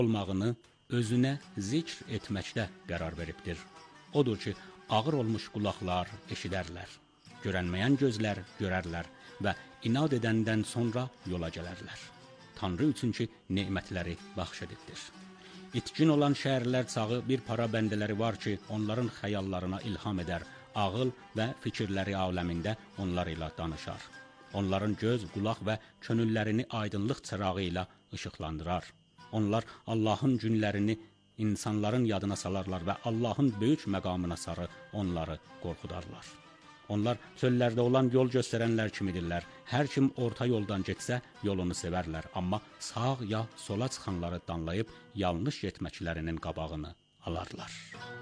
olmağını özünə zikr etməkdə qərar veribdir. Odur ki, ağır olmuş qulaqlar eşidərlər, görənməyən gözlər görərlər və inad edəndən sonra yola gələrlər. Tanrı üçün ki, nemətləri bəxş edibdir. İtkin olan şəhərlər çağı bir para bəndələri var ki, onların xəyallarına ilham edər, ağıl və fikirləri aləmində onlar ilə danışar. Onların göz, qulaq və könüllərini aydınlıq çırağı ilə işıqlandırar. Onlar Allahın günlərini insanların yadına salarlar və Allahın böyük məqamına sarı onları qorxudarlar. Onlar çöllərdə olan yol göstərənlər kimidirlər. Hər kim orta yoldan getsə yolunu sevərlər, amma sağ ya sola çıxanları danlayıb yanlış getməklərinin qabağını alarlar.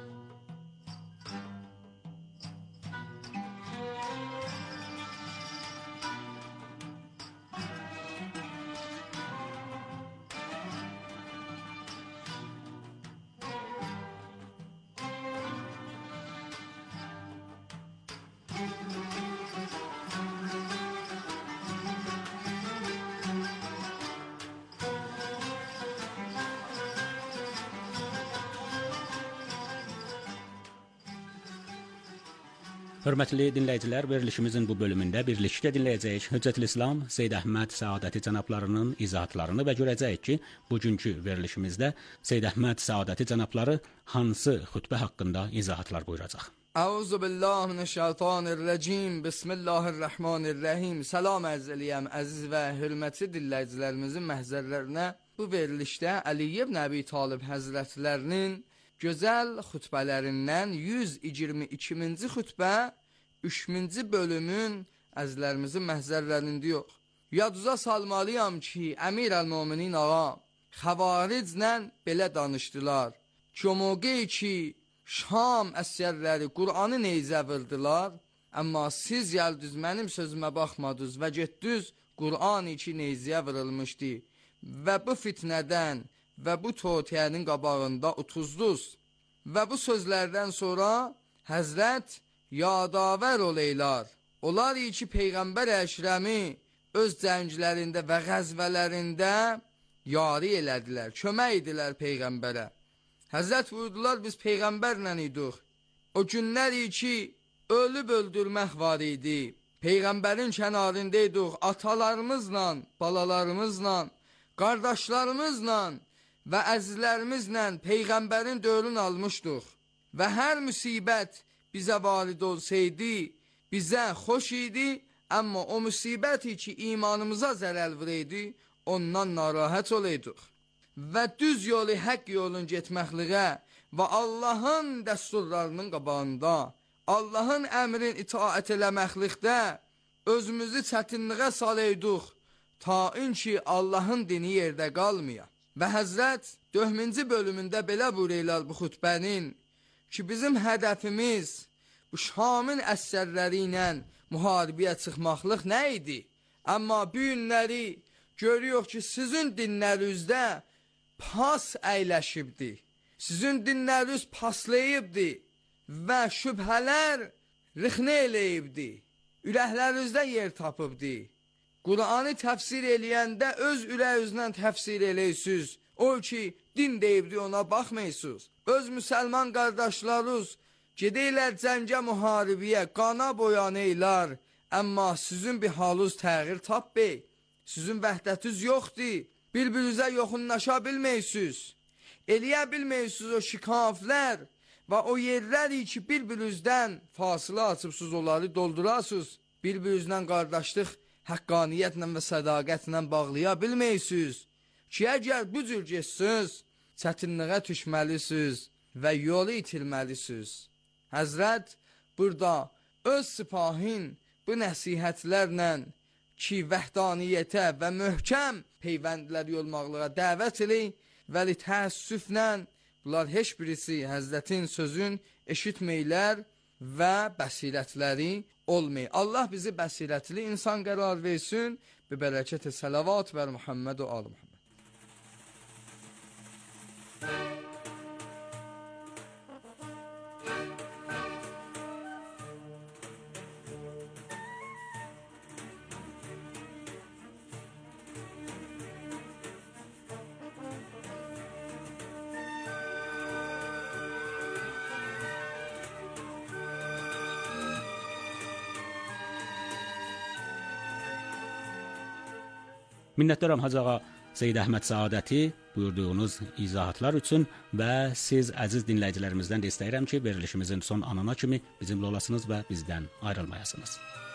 Hörmətli dinləyicilər, verilişimizin bu bölümündə birlikdə dinləyəcəyik Hüccətülislam Seyyid Əhməd Səadəti cənablarının izahatlarını və görəcəyik ki, bugünkü verilişimizdə Seyyid Əhməd Səadəti cənabları hansı xütbə haqqında izahatlar buyuracaq. Euzubillahimineşşeytanirracim. Bismillahirrahmanirrahim. Salam ərz eləyəm əziz və hörmətli dinləyicilərimizin məhzərlərinə. Bu verilişdə Əli ibn Əbi Talib həzrətlərinin gözəl xütbələrindən 122-ci xütbə 3-cü bölümün əzizlərimizin məhzərlərində yox. Yaduza salmalıyam ki, Əmir əl-Müminin ağa xəvariclə belə danışdılar ki, o mövqeyi ki, Şam əsgərləri Qur'anı neyzə vırdılar, amma siz gəldiniz, mənim sözümə baxmadınız və getdiniz, Qur'an-ı ki neyzəyə vırılmışdı və bu fitnədən və bu toğutiyənin qabağında utuzduz. Və bu sözlərdən sonra Həzrət yadavər oleylar. Onlar ki, Peyğəmbər Əkrəmi öz cənglərində və qəzvələrində yari elədilər, kömək idilər Peyğəmbərə. Həzrət buyurdular, biz Peyğəmbərlə idik. O günlər ki, ölüb öldürmək var idi. Peyğəmbərin kənarında idik, atalarımızla, balalarımızla, qardaşlarımızla və əzizlərimizlə Peyğəmbərin dövrünü almışdıq. Və hər müsibət bizə varid olsaydı, bizə xoş idi, amma o müsibəti ki, imanımıza zərər vuraydı, ondan narahat olaydıq. Və düz yolu, həq yolun getməkliğə və Allahın dəsturlarının qabağında, Allahın əmrin itaət eləməklikdə özümüzü çətinliğə salaydıq, ta ki Allahın dini yerdə qalmaya. Və Həzrət 4-cü bölümündə belə buyururlar bu xütbənin ki, bizim hədəfimiz bu Şamın əsgərləri ilə müharibəyə çıxmaqlıq nə idi? Amma bu günləri görüyoruz ki, sizin dinlərinizdə pas əyləşibdi. Sizin dinləriniz paslayıbdi və şübhələr rixnə eləyibdi. Ürəklərinizdə yer tapıbdi. Qur'anı təfsir eləyəndə öz ürəyinizdən təfsir eləyirsiniz. O ki, din deyibdi, ona baxmayırsınız. Öz müsəlman qardaşlarınız gedəylər cəngə müharibəyə, qana boyanaylar. Amma sizin bir halınız təğyir tapbey. Sizin vəhdətiniz yoxdur. Bir-birinizə yoxunlaşa bilməyirsiniz. Eləyə bilməyirsiniz o şikaflər və o yerləri ki, bir-birinizdən fasilə açıbsınız, onları doldurasınız. Bir-birinizdən qardaşlıq həqqaniyyətlə və sədaqətlə bağlaya bilməyirsiniz ki, əgər bu cür geçsiniz, çətinliğə düşməlisiniz və yolu itirməlisiniz. Həzrət burada öz sipahin bu nəsihətlərlə ki, vəhdaniyyətə və möhkəm peyvəndlər olmaqlığa dəvət eləyik və təəssüflə bunlar heç birisi Həzrətin sözün eşitməylər və bəsirətləri olmayı. Allah bizi bəsirətli insan qərar versin. Bi bərəkət-i salavat və Muhammed və Ali Muhammed. Minnətdaram Hacı ağa Seyid Əhməd Səadəti buyurduğunuz izahatlar üçün və siz əziz dinləyicilərimizdən də istəyirəm ki, verilişimizin son anına kimi bizimlə olasınız və bizdən ayrılmayasınız.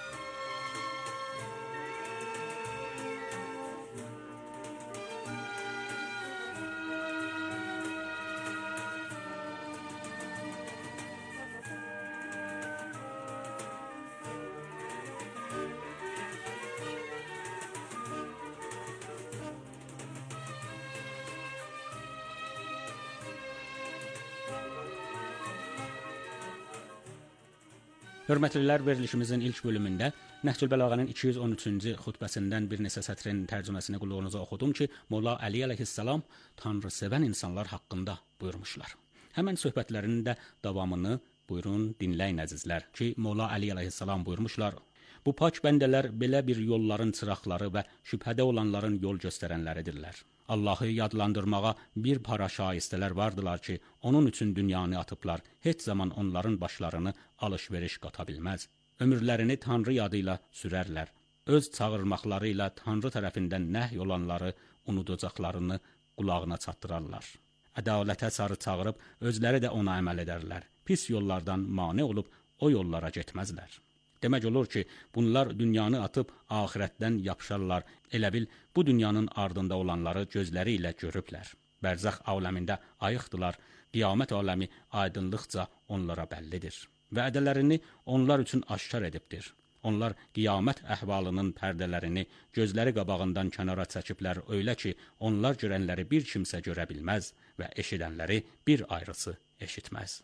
Hörmətlilər, verilişimizin ilk bölümündə Nəhcül Bəlağanın 213-cü xutbəsindən bir neçə sətrin tərcüməsini qulluğunuza oxudum ki, Molla Əli əleyhissalam Tanrı sevən insanlar haqqında buyurmuşlar. Həmən söhbətlərinin də davamını buyurun dinləyin əzizlər ki, Molla Əli əleyhissalam buyurmuşlar. Bu pak bəndələr belə bir yolların çıraqları və şübhədə olanların yol göstərənləridirlər. Allahı yadlandırmağa bir para şaistələr vardılar ki, onun üçün dünyanı atıblar, heç zaman onların başlarını alış-veriş qata bilməz. Ömürlərini Tanrı yadı ilə sürərlər. Öz çağırmaqları ilə Tanrı tərəfindən nəhy olanları unudacaqlarını qulağına çatdırarlar. Ədalətə sarı çağırıb, özləri də ona əməl edərlər. Pis yollardan mane olub, o yollara getməzlər. Demək olur ki, bunlar dünyanı atıb axirətdən yapışarlar. Elə bil, bu dünyanın ardında olanları gözləri ilə görüblər. Bərzəx aləmində ayıqdılar, qiyamət aləmi aydınlıqca onlara bəllidir. Vədələrini onlar üçün aşkar edibdir. Onlar qiyamət əhvalının pərdələrini gözləri qabağından kənara çəkiblər öylə ki, onlar görənləri bir kimsə görə bilməz və eşidənləri bir ayrısı eşitməz.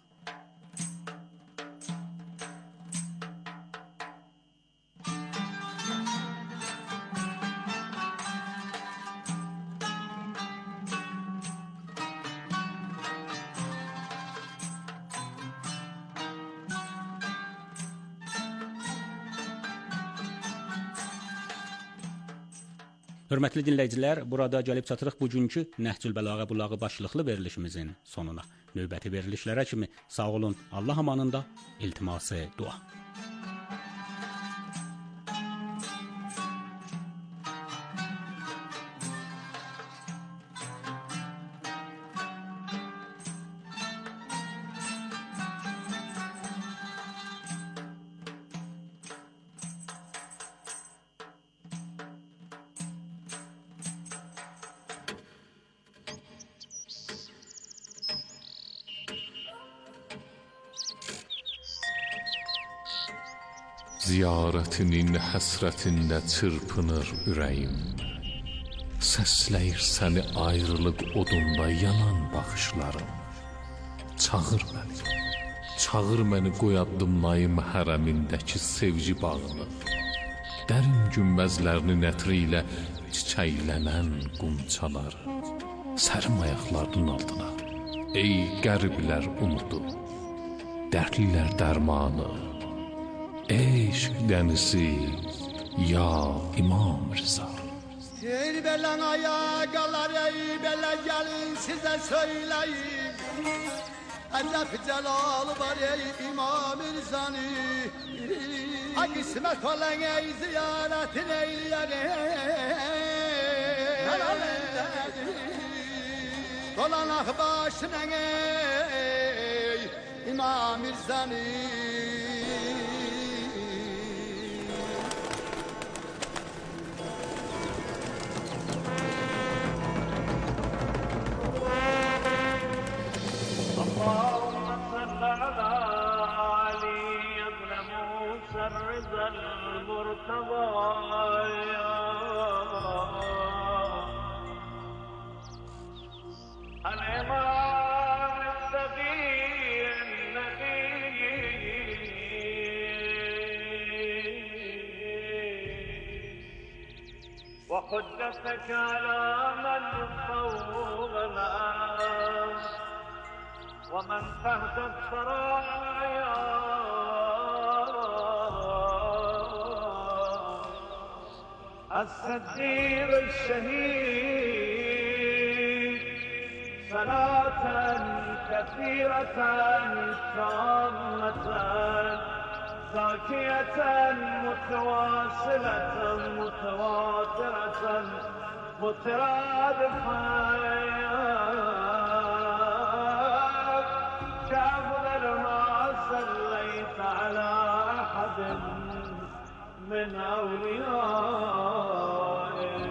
Hörmətli dinləyicilər, burada gəlib çatırıq bugünkü Nəhcül Bəlağə Bulağı başlıqlı verilişimizin sonuna. Növbəti verilişlərə kimi sağ olun, Allah amanında, iltiması dua. Ziyarətinin həsrətində çırpınır ürəyim. Səsləyir səni ayrılıq odunda yanan baxışlarım. Çağır məni qoy addımlayım hərəmindəki sevgi bağını. Dərin günbəzlərinin ətri ilə çiçəklənən qunçaları. Sərim ayaqlarının altına, ey qəriblər umudu, dərdlilər dərmanı. Eşq dənizi, ya İmam Rıza. Belen ayaqalar bele gelin size söyleyeyim. Əcəb cəlal var ey İmam Rıza'nı. Qismət olan ey ziyaretin eylerim. Dolanaq başına ey İmam Rıza'nı. الرضا المرتضى الإمام التقي النبي وحجتك على من صوغنا ومن تهدى السرايا الصديق الشهيد صلاة كثيرة تامة زاكية متواصلة متواترة كأفضل ما صليت على أحد من أوليائك.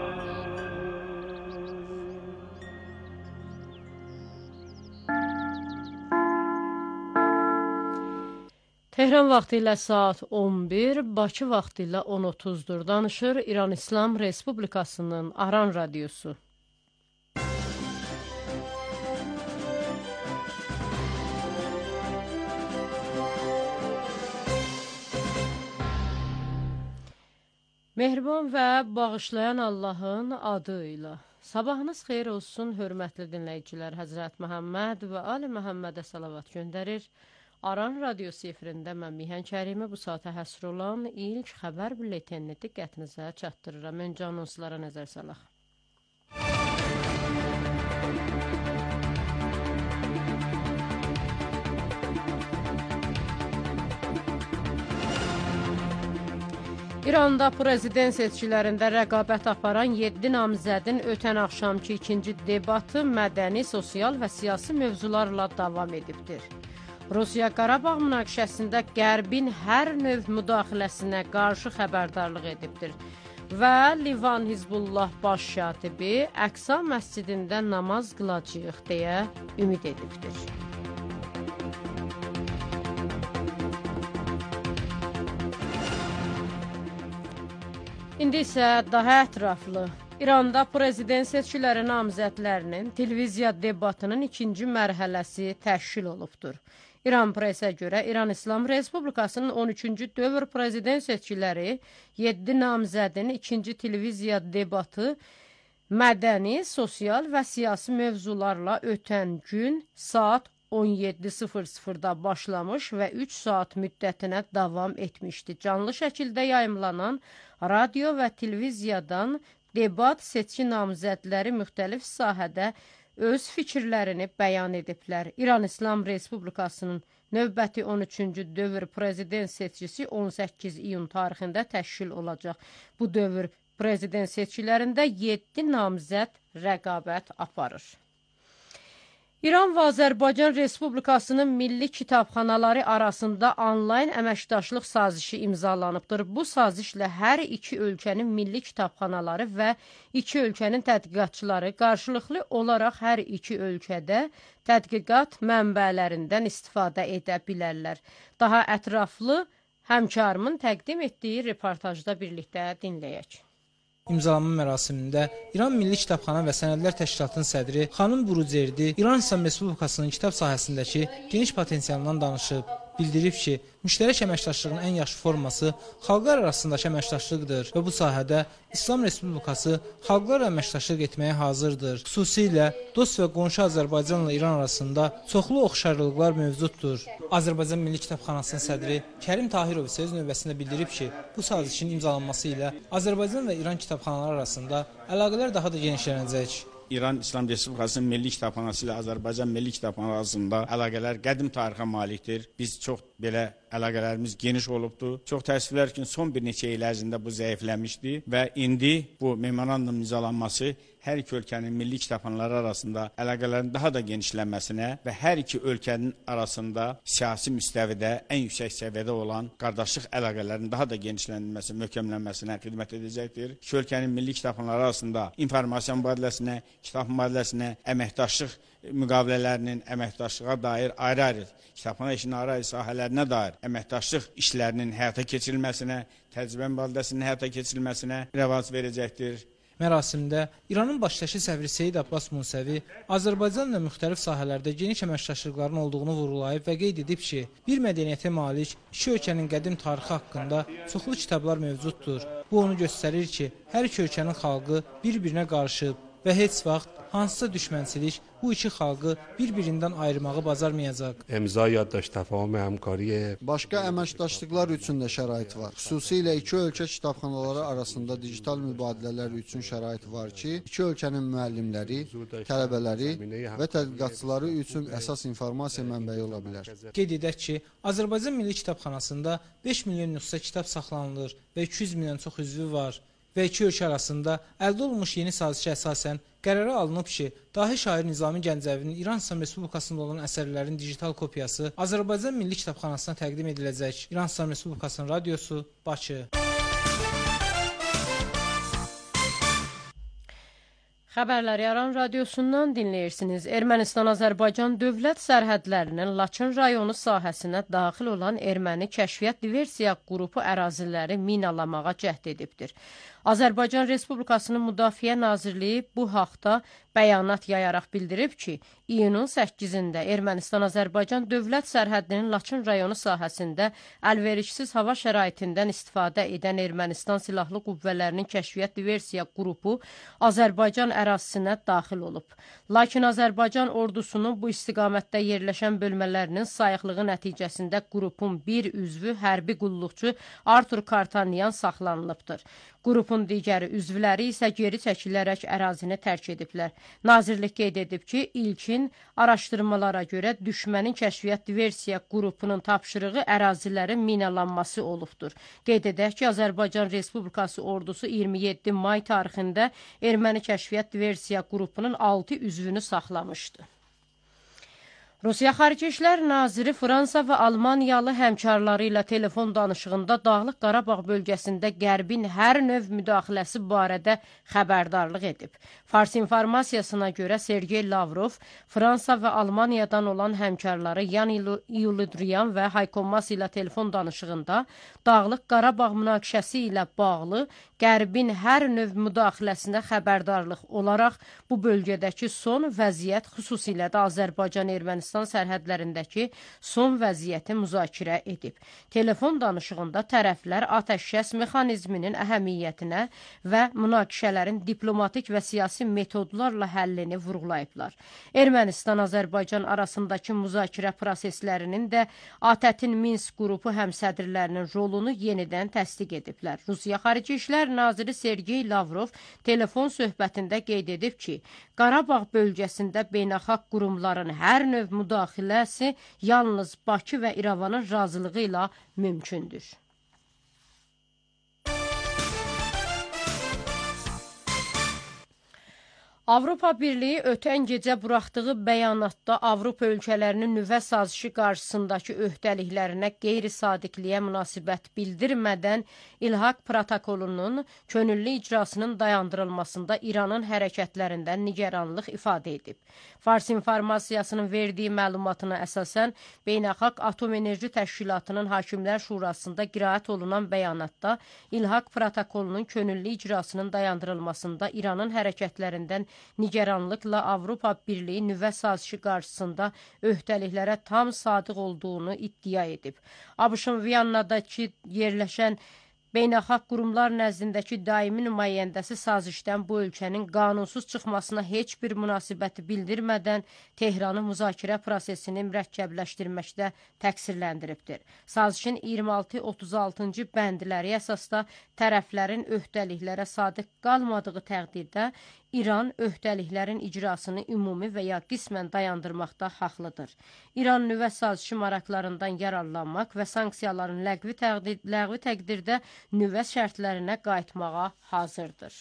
Tehran vaxtı ilə saat 11, Bakı vaxtı ilə 10:30-dur. Danışır İran İslam Respublikasının Aran Radiosu. Mehriban və bağışlayan Allahın adı ilə. Sabahınız xeyir olsun, hörmətli dinləyicilər. Həzrət Məhəmməd və Ali Məhəmmədə salavat göndərir. Aran Radiosu efirində mən Mihan Kərimi bu saata həsr olan ilk xəbər bülletenini diqqətinizə çatdırıram. Öncə anonslara nəzər salaq. İranda prezident seçkilərində rəqabət aparan 7 namizədin ötən axşamki ikinci debatı mədəni, sosial və siyasi mövzularla davam edibdir. Rusiya Qarabağ münaqişəsində Qərbin hər növ müdaxiləsinə qarşı xəbərdarlıq edibdir və Livan Hizbullah baş katibi Əqsa məscidində namaz qılacağıq deyə ümid edibdir. İndi isə daha ətraflı. İranda prezident seçkiləri namizədlərinin televiziya debatının ikinci mərhələsi təşkil olubdur. İran presə görə İran İslam Respublikasının 13-cü dövr prezident seçkiləri 7 namizədin ikinci televiziya debatı mədəni, sosial və siyasi mövzularla ötən gün saat 17:00-da başlamış və 3 saat müddətinə davam etmişdi. Canlı şəkildə yayımlanan radio və televiziyadan debat seçki namizədləri müxtəlif sahədə öz fikirlərini bəyan ediblər. İran İslam Respublikasının növbəti 13-cü dövr prezident seçkisi 18 iyun tarixində təşkil olacaq. Bu dövr prezident seçkilərində 7 namizəd rəqabət aparır. İran və Azərbaycan Respublikasının milli kitabxanaları arasında onlayn əməkdaşlıq sazişi imzalanıbdır. Bu sazişlə hər iki ölkənin milli kitabxanaları və iki ölkənin tədqiqatçıları qarşılıqlı olaraq hər iki ölkədə tədqiqat mənbələrindən istifadə edə bilərlər. Daha ətraflı həmkarımın təqdim etdiyi reportajda birlikdə dinləyək. İmzalanma mərasimində İran Milli Kitabxana və Sənədlər Təşkilatının sədri xanım Burucerdi İran İslam Respublikasının kitab sahəsindəki geniş potensialından danışıb. Bildirib ki, müştərək əməkdaşlığın ən yaxşı forması xalqlar arasındakı əməkdaşlıqdır və bu sahədə İslam Respublikası xalqlarla əməkdaşlıq etməyə hazırdır. Xüsusilə dost və qonşu Azərbaycanla İran arasında çoxlu oxşarlıqlar mövcuddur. Azərbaycan Milli Kitabxanasının sədri Kərim Tahirov isə öz növbəsində bildirib ki, bu sazişin imzalanması ilə Azərbaycan və İran kitabxanaları arasında əlaqələr daha da genişlənəcək. İran İslam Respublikasının Milli Kitabxanası ilə Azərbaycan Milli Kitabxanası arasında əlaqələr qədim tarixə malikdir. Biz çox belə əlaqələrimiz geniş olubdur. Çox təəssüflər ki, son bir neçə il ərzində bu zəifləmişdi və indi bu memorandum imzalanması hər iki ölkənin milli kitabxanaları arasında əlaqələrin daha da genişlənməsinə və hər iki ölkənin arasında siyasi müstəvidə ən yüksək səviyyədə olan qardaşlıq əlaqələrinin daha da genişlənməsi, möhkəmlənməsinə xidmət edəcəkdir. İki ölkənin milli kitabxanaları arasında informasiya mübadiləsinə, kitab mübadiləsinə, əməkdaşlıq müqavilələrinin əməkdaşlığa dair ayrı-ayrı, kitabxana işinin ayrı-ayrı sahələrinə dair əməkdaşlıq işlərinin həyata keçirilməsinə, təcrübə mübadiləsinin həyata keçirilməsinə rəvac verəcəkdir. Mərasimdə İranın baş təşkil səfiri Seyid Abbas Munsəvi Azərbaycanla müxtəlif sahələrdə geniş əməkdaşlıqların olduğunu vurğulayıb və qeyd edib ki, bir mədəniyyətə malik iki ölkənin qədim tarixi haqqında çoxlu kitablar mövcuddur. Bu onu göstərir ki, hər iki ölkənin xalqı bir-birinə qarışıb və heç vaxt hansısa düşmənçilik bu iki xalqı bir-birindən ayırmağı bacarmayacaq. İmza yaddaş təfahüm həmkarı. Başqa əməkdaşlıqlar üçün də şərait var. Xüsusilə iki ölkə kitabxanaları arasında digital mübadilələr üçün şərait var ki, iki ölkənin müəllimləri, tələbələri və tədqiqatçıları üçün əsas informasiya mənbəyi ola bilər. Qeyd edək ki, Azərbaycan Milli Kitabxanasında 5 milyon nüsxə kitab saxlanılır və 200 milyon çox üzvü var. və iki ölkə arasında əldə olunmuş yeni sazişə əsasən qərara alınıb ki, dahi şair Nizami Gəncəvinin İran İslam Respublikasında olan əsərlərin digital kopyası Azərbaycan Milli Kitabxanasına təqdim ediləcək. İran İslam Respublikasının radiosu, Bakı. Xəbərləri Aran radiosundan dinləyirsiniz. Ermənistan-Azərbaycan dövlət sərhədlərinin Laçın rayonu sahəsinə daxil olan erməni kəşfiyyat diversiya qrupu əraziləri minalamağa cəhd edibdir. Azərbaycan Respublikasının Müdafiə Nazirliyi bu haqda bəyanat yayaraq bildirib ki, iyunun 8-də Ermənistan-Azərbaycan dövlət sərhədinin Laçın rayonu sahəsində əlverişsiz hava şəraitindən istifadə edən Ermənistan Silahlı Qüvvələrinin kəşfiyyat diversiya qrupu Azərbaycan ərazisinə daxil olub. Lakin Azərbaycan ordusunun bu istiqamətdə yerləşən bölmələrinin sayıqlığı nəticəsində qrupun bir üzvü hərbi qulluqçu Artur Kartanyan saxlanılıbdır. Qrupun digəri üzvləri isə geri çəkilərək ərazini tərk ediblər. Nazirlik qeyd edib ki, ilkin araşdırmalara görə düşmənin kəşfiyyat diversiya qrupunun tapşırığı ərazilərin minalanması olubdur. Qeyd edək ki, Azərbaycan Respublikası ordusu 27 may tarixində erməni kəşfiyyat diversiya qrupunun 6 üzvünü saxlamışdı. Rusiya Xarici İşlər Naziri Fransa və Almaniyalı həmkarları ilə telefon danışığında Dağlıq Qarabağ bölgəsində Qərbin hər növ müdaxiləsi barədə xəbərdarlıq edib. Fars informasiyasına görə Sergey Lavrov, Fransa və Almaniyadan olan həmkarları Yan Yuludriyan və Hayko Mas ilə telefon danışığında Dağlıq Qarabağ münaqişəsi ilə bağlı Qərbin hər növ müdaxiləsinə xəbərdarlıq olaraq bu bölgədəki son vəziyyət, xüsusilə də Azərbaycan-Ermənistan sərhədlərindəki son vəziyyəti müzakirə edib. Telefon danışığında tərəflər atəşkəs mexanizminin əhəmiyyətinə və münaqişələrin diplomatik və siyasi metodlarla həllini vurğulayıblar. Ermənistan-Azərbaycan arasındakı müzakirə proseslərinin də ATƏT-in Minsk qrupu həmsədrlərinin rolunu yenidən təsdiq ediblər. Rusiya Xarici İşlər Naziri Sergey Lavrov telefon söhbətində qeyd edib ki, Qarabağ bölgəsində beynəlxalq qurumların hər növ müdaxiləsi yalnız Bakı və İrəvanın razılığı ilə mümkündür. Avropa Birliyi ötən gecə buraxdığı bəyanatda Avropa ölkələrinin nüvə sazişi qarşısındakı öhdəliklərinə qeyri-sadiqliyə münasibət bildirmədən İlhaq protokolunun könüllü icrasının dayandırılmasında İranın hərəkətlərindən nigaranlıq ifadə edib. Fars informasiyasının verdiyi məlumatına əsasən Beynəlxalq Atom Enerji Təşkilatının Hakimlər Şurasında qiraət olunan bəyanatda İlhaq protokolunun könüllü icrasının dayandırılmasında İranın hərəkətlərindən nigaranlıqla Avropa Birliyi nüvə sazişi qarşısında öhdəliklərə tam sadiq olduğunu iddia edib. ABŞ-ın Viyannadakı yerləşən beynəlxalq qurumlar nəzdindəki daimi nümayəndəsi sazişdən bu ölkənin qanunsuz çıxmasına heç bir münasibəti bildirmədən Tehranı müzakirə prosesini mürəkkəbləşdirməkdə təqsirləndiribdir. Sazişin 26-36-cı bəndləri əsasda tərəflərin öhdəliklərə sadiq qalmadığı təqdirdə İran öhdəliklərin icrasını ümumi və ya qismən dayandırmaqda haqlıdır. İran nüvə sazişi maraqlarından yararlanmaq və sanksiyaların ləğvi təqdirdə nüvə şərtlərinə qayıtmağa hazırdır.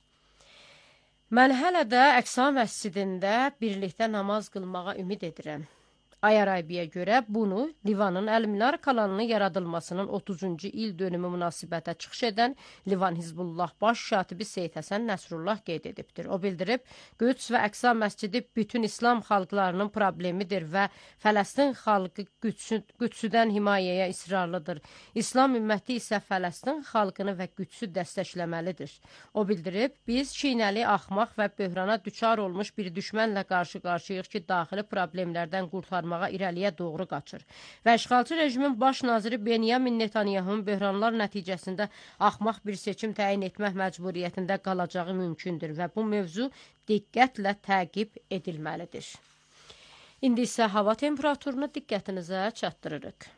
Mən hələ də Əqsa məscidində birlikdə namaz qılmağa ümid edirəm. Ayarabiyə görə bunu Livanın Əl-Minar kanalının yaradılmasının 30-cu il dönümü münasibətə çıxış edən Livan Hizbullah baş katibi Seyid Həsən Nəsrullah qeyd edibdir. O bildirib, Qüds və Əqsa məscidi bütün İslam xalqlarının problemidir və Fələstin xalqı Qüdsüdən himayəyə israrlıdır. İslam ümməti isə Fələstin xalqını və Qüdsü dəstəkləməlidir. O bildirib, biz çiynəli, axmaq və böhrana düçar olmuş bir düşmənlə qarşı-qarşıyıq ki, daxili problemlərdən qurtarmaq irəliyə doğru qaçır. Və işğalçı rejimin baş naziri Benyamin Netanyahun böhranlar nəticəsində axmaq bir seçim təyin etmək məcburiyyətində qalacağı mümkündür və bu mövzu diqqətlə təqib edilməlidir. İndi isə hava temperaturunu diqqətinizə çatdırırıq.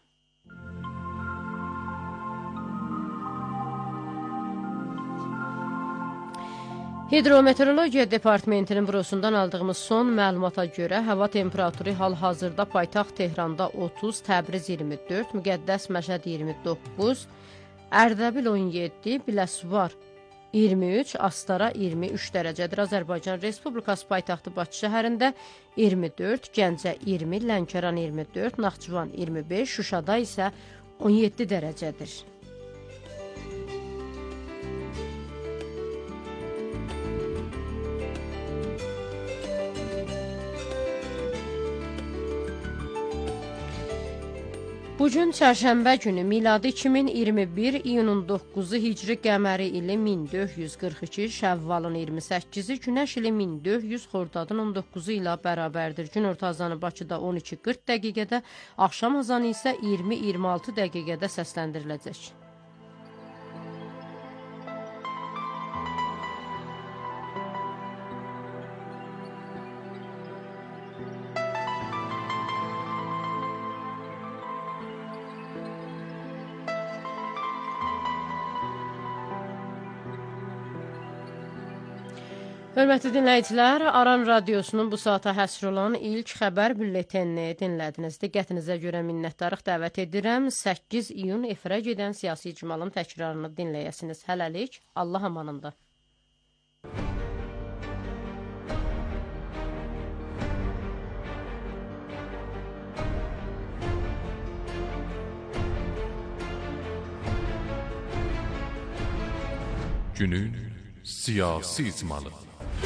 Hidrometeorologiya Departamentinin bürosundan aldığımız son məlumata görə hava temperaturu hal-hazırda paytaxt Tehranda 30, Təbriz 24, Müqəddəs Məşəd 29, Ərdəbil 17, Biləsuvar 23, Astara 23 dərəcədir. Azərbaycan Respublikası paytaxtı Bakı şəhərində 24, Gəncə 20, Lənkəran 24, Naxçıvan 25, Şuşada isə 17 dərəcədir. Bugün çərşənbə günü miladi 2021 iyunun 9-u Hicri qəməri ili 1442, Şəvvalın 28-i, Günəş ili 1400, Xordadın 19-u ilə bərabərdir. Günorta azanı Bakıda 12:40 dəqiqədə, axşam azanı isə 20:26 dəqiqədə səsləndiriləcək. Hörmətli dinləyicilər, Aran Radiosunun bu saata həsr olan ilk xəbər bülletenini dinlədiniz. Diqqətinizə görə minnətdarıq dəvət edirəm. 8 iyun efirə gedən siyasi icmalın təkrarını dinləyəsiniz. Hələlik, Allah amanında. Günün siyasi icmalı.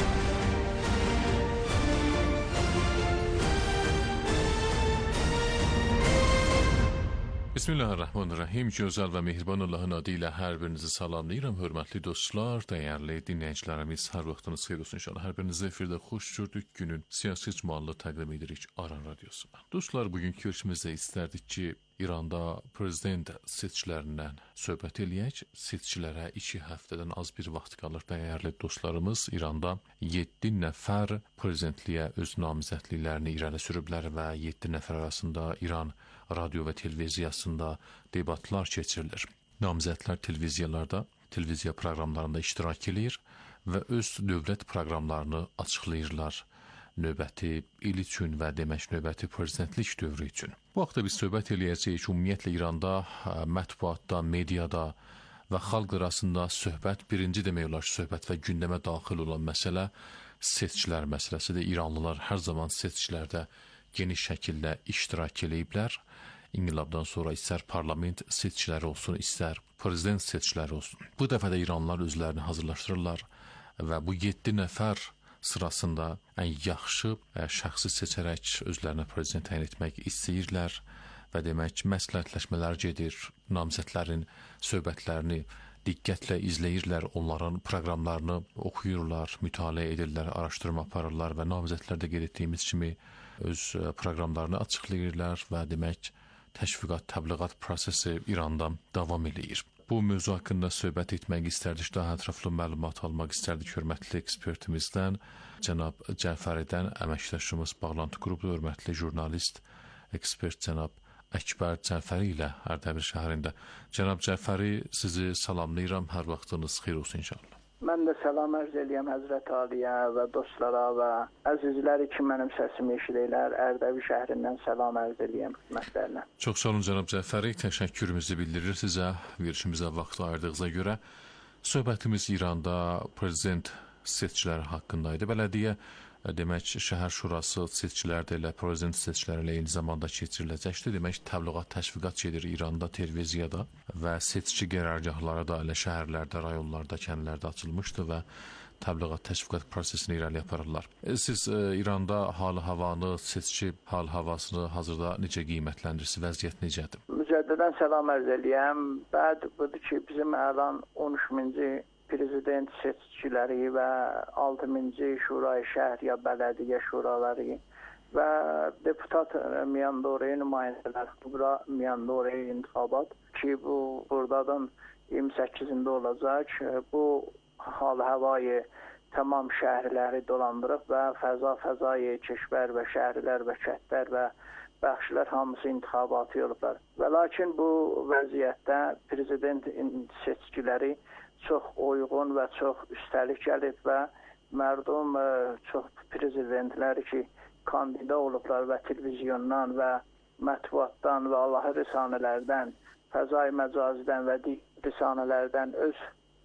Bismillahirrahmanirrahim. Gözəl və mehriban Allahın adı ilə hər birinizi salamlayıram. Hörmətli dostlar, dəyərli dinləyicilərimiz, hər vaxtınız xeyir olsun inşallah. Hər birinizi efirdə xoş gördük. Günün siyasi icmalını təqdim edirik Aran Radiosu'na. Dostlar, bugünkü görüşümüzdə istərdik ki, İranda prezident seçkilərindən söhbət eləyək. Seçkilərə 2 həftədən az bir vaxt qalır. Dəyərli dostlarımız, İranda 7 nəfər prezidentliyə öz namizədliklərini irəli sürüblər və 7 nəfər arasında İran radio və televiziyasında debatlar keçirilir. Namizədlər televiziya proqramlarında iştirak edir və öz dövlət proqramlarını açıqlayırlar. Növbəti il üçün və demək növbəti prezidentlik dövrü üçün. Bu haqda biz söhbət eləyəcəyik ki, ümumiyyətlə İranda mətbuatda, mediada və xalq arasında söhbət, birinci demək olar ki, söhbət və gündəmə daxil olan məsələ seçkilər məsələsidir. İranlılar hər zaman seçkilərdə geniş şəkildə iştirak eləyiblər. İnqilabdan sonra istər parlament seçkiləri olsun, istər prezident seçkiləri olsun. Bu dəfə də İranlılar özlərini hazırlaşdırırlar və bu 7 nəfər sırasında ən yaxşı şəxsi seçərək özlərinə prezident təyin etmək istəyirlər və demək məsləhətləşmələr gedir. Namizədlərin söhbətlərini diqqətlə izləyirlər, onların proqramlarını oxuyurlar, mütaliə edirlər, araşdırma aparırlar və namizədlər də qeyd etdiyimiz kimi öz proqramlarını açıqlayırlar və demək təşviqat, təbliğat prosesi İranda davam edir. Bu mövzu haqqında söhbət etmək istərdik, daha ətraflı məlumat almaq istərdik hörmətli ekspertimizdən, cənab Cəfəridən, əməkdaşımız bağlantı qrupu, hörmətli jurnalist, ekspert cənab Əkbər Cəfəri ilə Ərdəbil şəhərində. Cənab Cəfəri, sizi salamlayıram, hər vaxtınız xeyir olsun inşallah. Mən də salam ərz eləyəm Həzrət Aliyə və dostlara və əzizləri ki, mənim səsimi eşidirlər. Ərdəbil şəhərindən salam ərz eləyəm xidmətlərinə. Çox sağ olun cənab Cəfəri, təşəkkürümüzü bildirir sizə, verişimizə vaxt ayırdığınıza görə. Söhbətimiz İranda prezident seçkiləri haqqındaydı. Bələdiyyə demək şəhər şurası seçkiləri ilə prezident seçkiləri ilə eyni zamanda keçiriləcəkdir. Demək təbliğat, təşviqat gedir İranda, televiziyada və seçki qərargahları da elə şəhərlərdə, rayonlarda, kəndlərdə açılmışdı və təbliğat, təşviqat prosesini irəli aparırlar. Siz İranda hal-havanı, seçki hal-havasını hazırda necə qiymətləndirirsiniz? Vəziyyət necədir? Mücəddədən salam ərz eləyəm. Bəd budur ki, bizim əlan 13-cü prezident seçkiləri və 6-cı şurayı şəhər ya bələdiyyə şuraları və deputat miyandoru nümayəndələr, bura miyandoru intihabat ki, bu buradan 28-də olacaq. Bu hal-havayı tamam şəhərləri dolandırıb və fəzayı keşvər və şəhərlər və kəndlər və bəxşlər hamısı intihabatı olublar. Və lakin bu vəziyyətdə prezident seçkiləri çox uyğun və çox üstəlik gəlib və mərdum çox prezidentləri ki, kandida olublar və televizyondan və mətbuatdan və Allahı risanələrdən, fəzai məcazidən və digər risanələrdən öz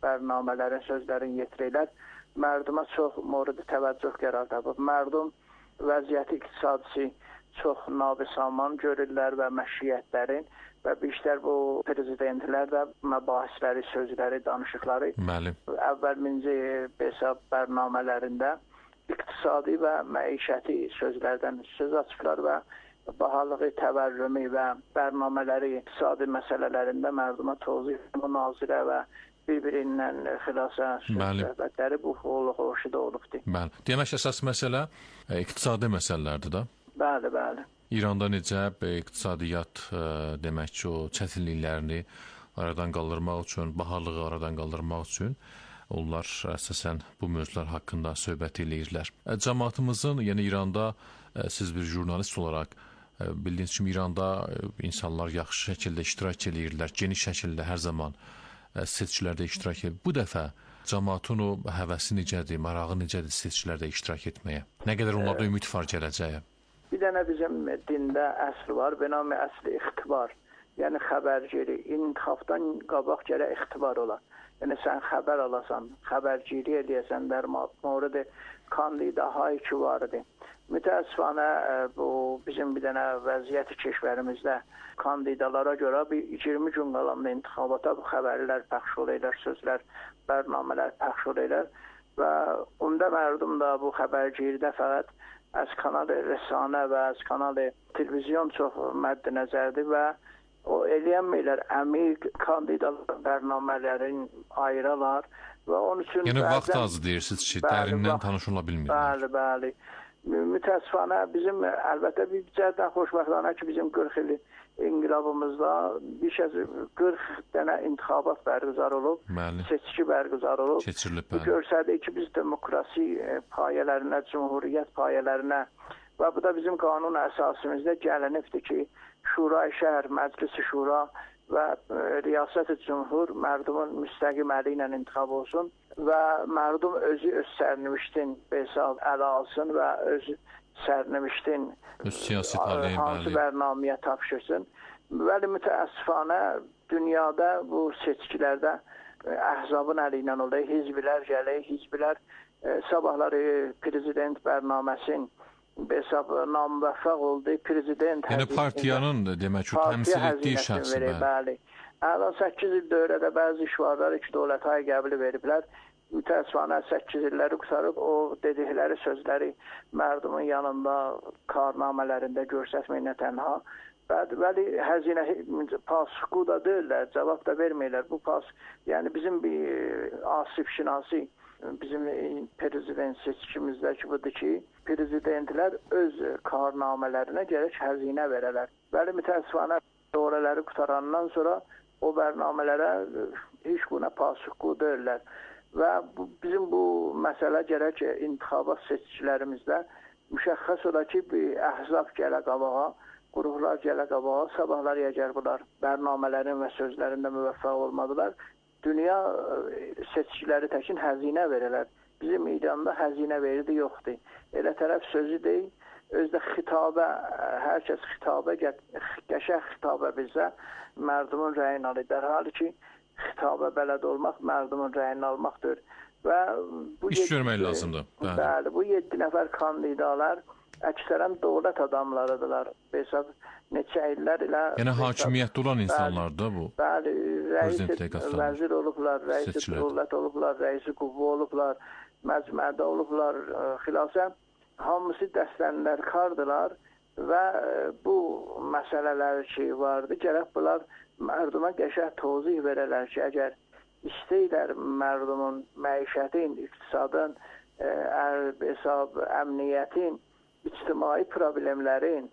bərnamələrin, sözlərin yetirirlər. Mərduma çox moridi təvəccüh qərar tapıb. Mərdum vəziyyəti iqtisadisi çox nabisaman görürlər və məşiyyətlərin və işlər bu prezidentlər də məbahisləri, sözləri, danışıqları əvvəlminci hesab bərnamələrində iqtisadi və məişəti sözlərdən söz açıblar və bahalığı, təvərrümü və bərnamələri iqtisadi məsələlərində mərduma tozih, münazirə və bir-birindən xilasa söhbətləri bu xoşu da olubdur. Demək, əsas məsələ iqtisadi məsələlərdir da? Bəli, bəli. İranda necə iqtisadiyyat demək ki, o çətinliklərini aradan qaldırmaq üçün, bahalığı aradan qaldırmaq üçün onlar əsasən bu mövzular haqqında söhbət eləyirlər. Cəmaatımızın, yəni İranda siz bir jurnalist olaraq bildiyiniz kimi İranda insanlar yaxşı şəkildə iştirak eləyirlər, geniş şəkildə hər zaman seçkilərdə iştirak edir. Bu dəfə cəmaatın o həvəsi necədir, marağı necədir seçkilərdə iştirak etməyə? Nə qədər onlarda ümid var gələcəyə? Bir dənə bizim dində əsl var, benami əsli ixtibar. Yəni xəbərcili, intihabdan qabaq gərək ixtibar ola. Yəni sən xəbər alasan, xəbərcili eləyəsən, der mورد kandidahayı ki vardı. Mütəəssifanə bu bizim bir dənə vəziyyəti keşvərimizdə kandidalara görə bir 20 gün qalanında intihabata bu xəbərlər pəxş olurlar, sözlər, bərnamələr pəxş olurlar və onda mərdum da bu xəbərcilidə fəqət az kanalı rəsanə və az kanalı televizyon çox mədd nəzərdir və o eləyənməylər əmik kandidalar bərnamələrin ayıralar və onun üçün yəni vaxt az deyirsiniz ki, dərindən tanış ola bilmirlər. Bəli, bəli. Mütəəssifanə bizim əlbəttə bir cəhətdən xoşbəxtانه ki bizim 40 il inqilabımızda bir 40 dənə intihabat bərqüzar olub, seçki bərqüzar olub. Bu görsədir ki biz demokrasi payələrinə, cumhuriyyət payələrinə və bu da bizim qanun əsasimizdə gəlinibdir ki Şurayı Şəhər, Məclisi Şura və Riyasət-i Cumhur mərdumun müstəqim əli ilə intiqab olsun və mərdum özü öz sərniştin hesab ələ alsın və öz sərniştin hansı bərnaməyə tapşırsın. Bəli, mütəəssifanə dünyada bu seçkilərdə əhzabın əli ilə oldu. Hizblər gəlir, hizblər sabahları prezident bərnaməsin hesab namuvaffaq oldu. Prezident yəni partiyanın demək ki, təmsil etdiyi şəxsi bəli. Əlan 8 il dövrədə bəzi işvarlar iki dövlətə qəbul veriblər. Mütəəssifanə 8 illəri qutarıb o dedikləri sözləri mərdumun yanında karnamələrində göstərməklə tənha. Bəli, həzinə pasıqu da deyirlər, cavab da verməyirlər. Bu pas, yəni bizim bir asif şinasi bizim prezident seçkimizdəki budur ki, prezidentlər öz karnamələrinə gərək həzinə verələr. Bəli, mütəəssifanə dövrələri qutarandan sonra o bərnamələrə heç buna pasıqu deyirlər. Və bizim bu məsələ gərək intihabat seçkilərimizdə müşəxəs ola ki, bir əhzab gələ qabağa, qurumlar gələ qabağa, sabahlar əgər bunlar bərnamələrin və sözlərində müvəffəq olmadılar, dünya seçkiləri təkin həzinə verələr. Bizim İranda həzinə veridi yoxdur. Elə tərəf sözü deyil, özdə xitabə, hər kəs xitabə, qəşəng xitabə bizə mərdumun rəyini alır. Dərhal ki, xitabə bələd olmaq, mərdumun rəyini almaqdır. Və bu İş görmək lazımdır. Bəli, bu 7 nəfər kandidalar əksərən dövlət adamlarıdırlar. Hesab neçə illər ilə... Yəni hakimiyyətdə olan insanlar da bu. Bəli, vəzir olublar, rəis dövlət olublar, rəis quvvu olublar, məcmədə olublar, xilasə hamısı dəstənlər kardılar və bu məsələlər ki vardı, gərək bunlar mərduma qəşəng tozih verələr ki, əgər istəyirlər mərdumun məişətin, iqtisadın, hesab, əmniyyətin, ictimai problemlərin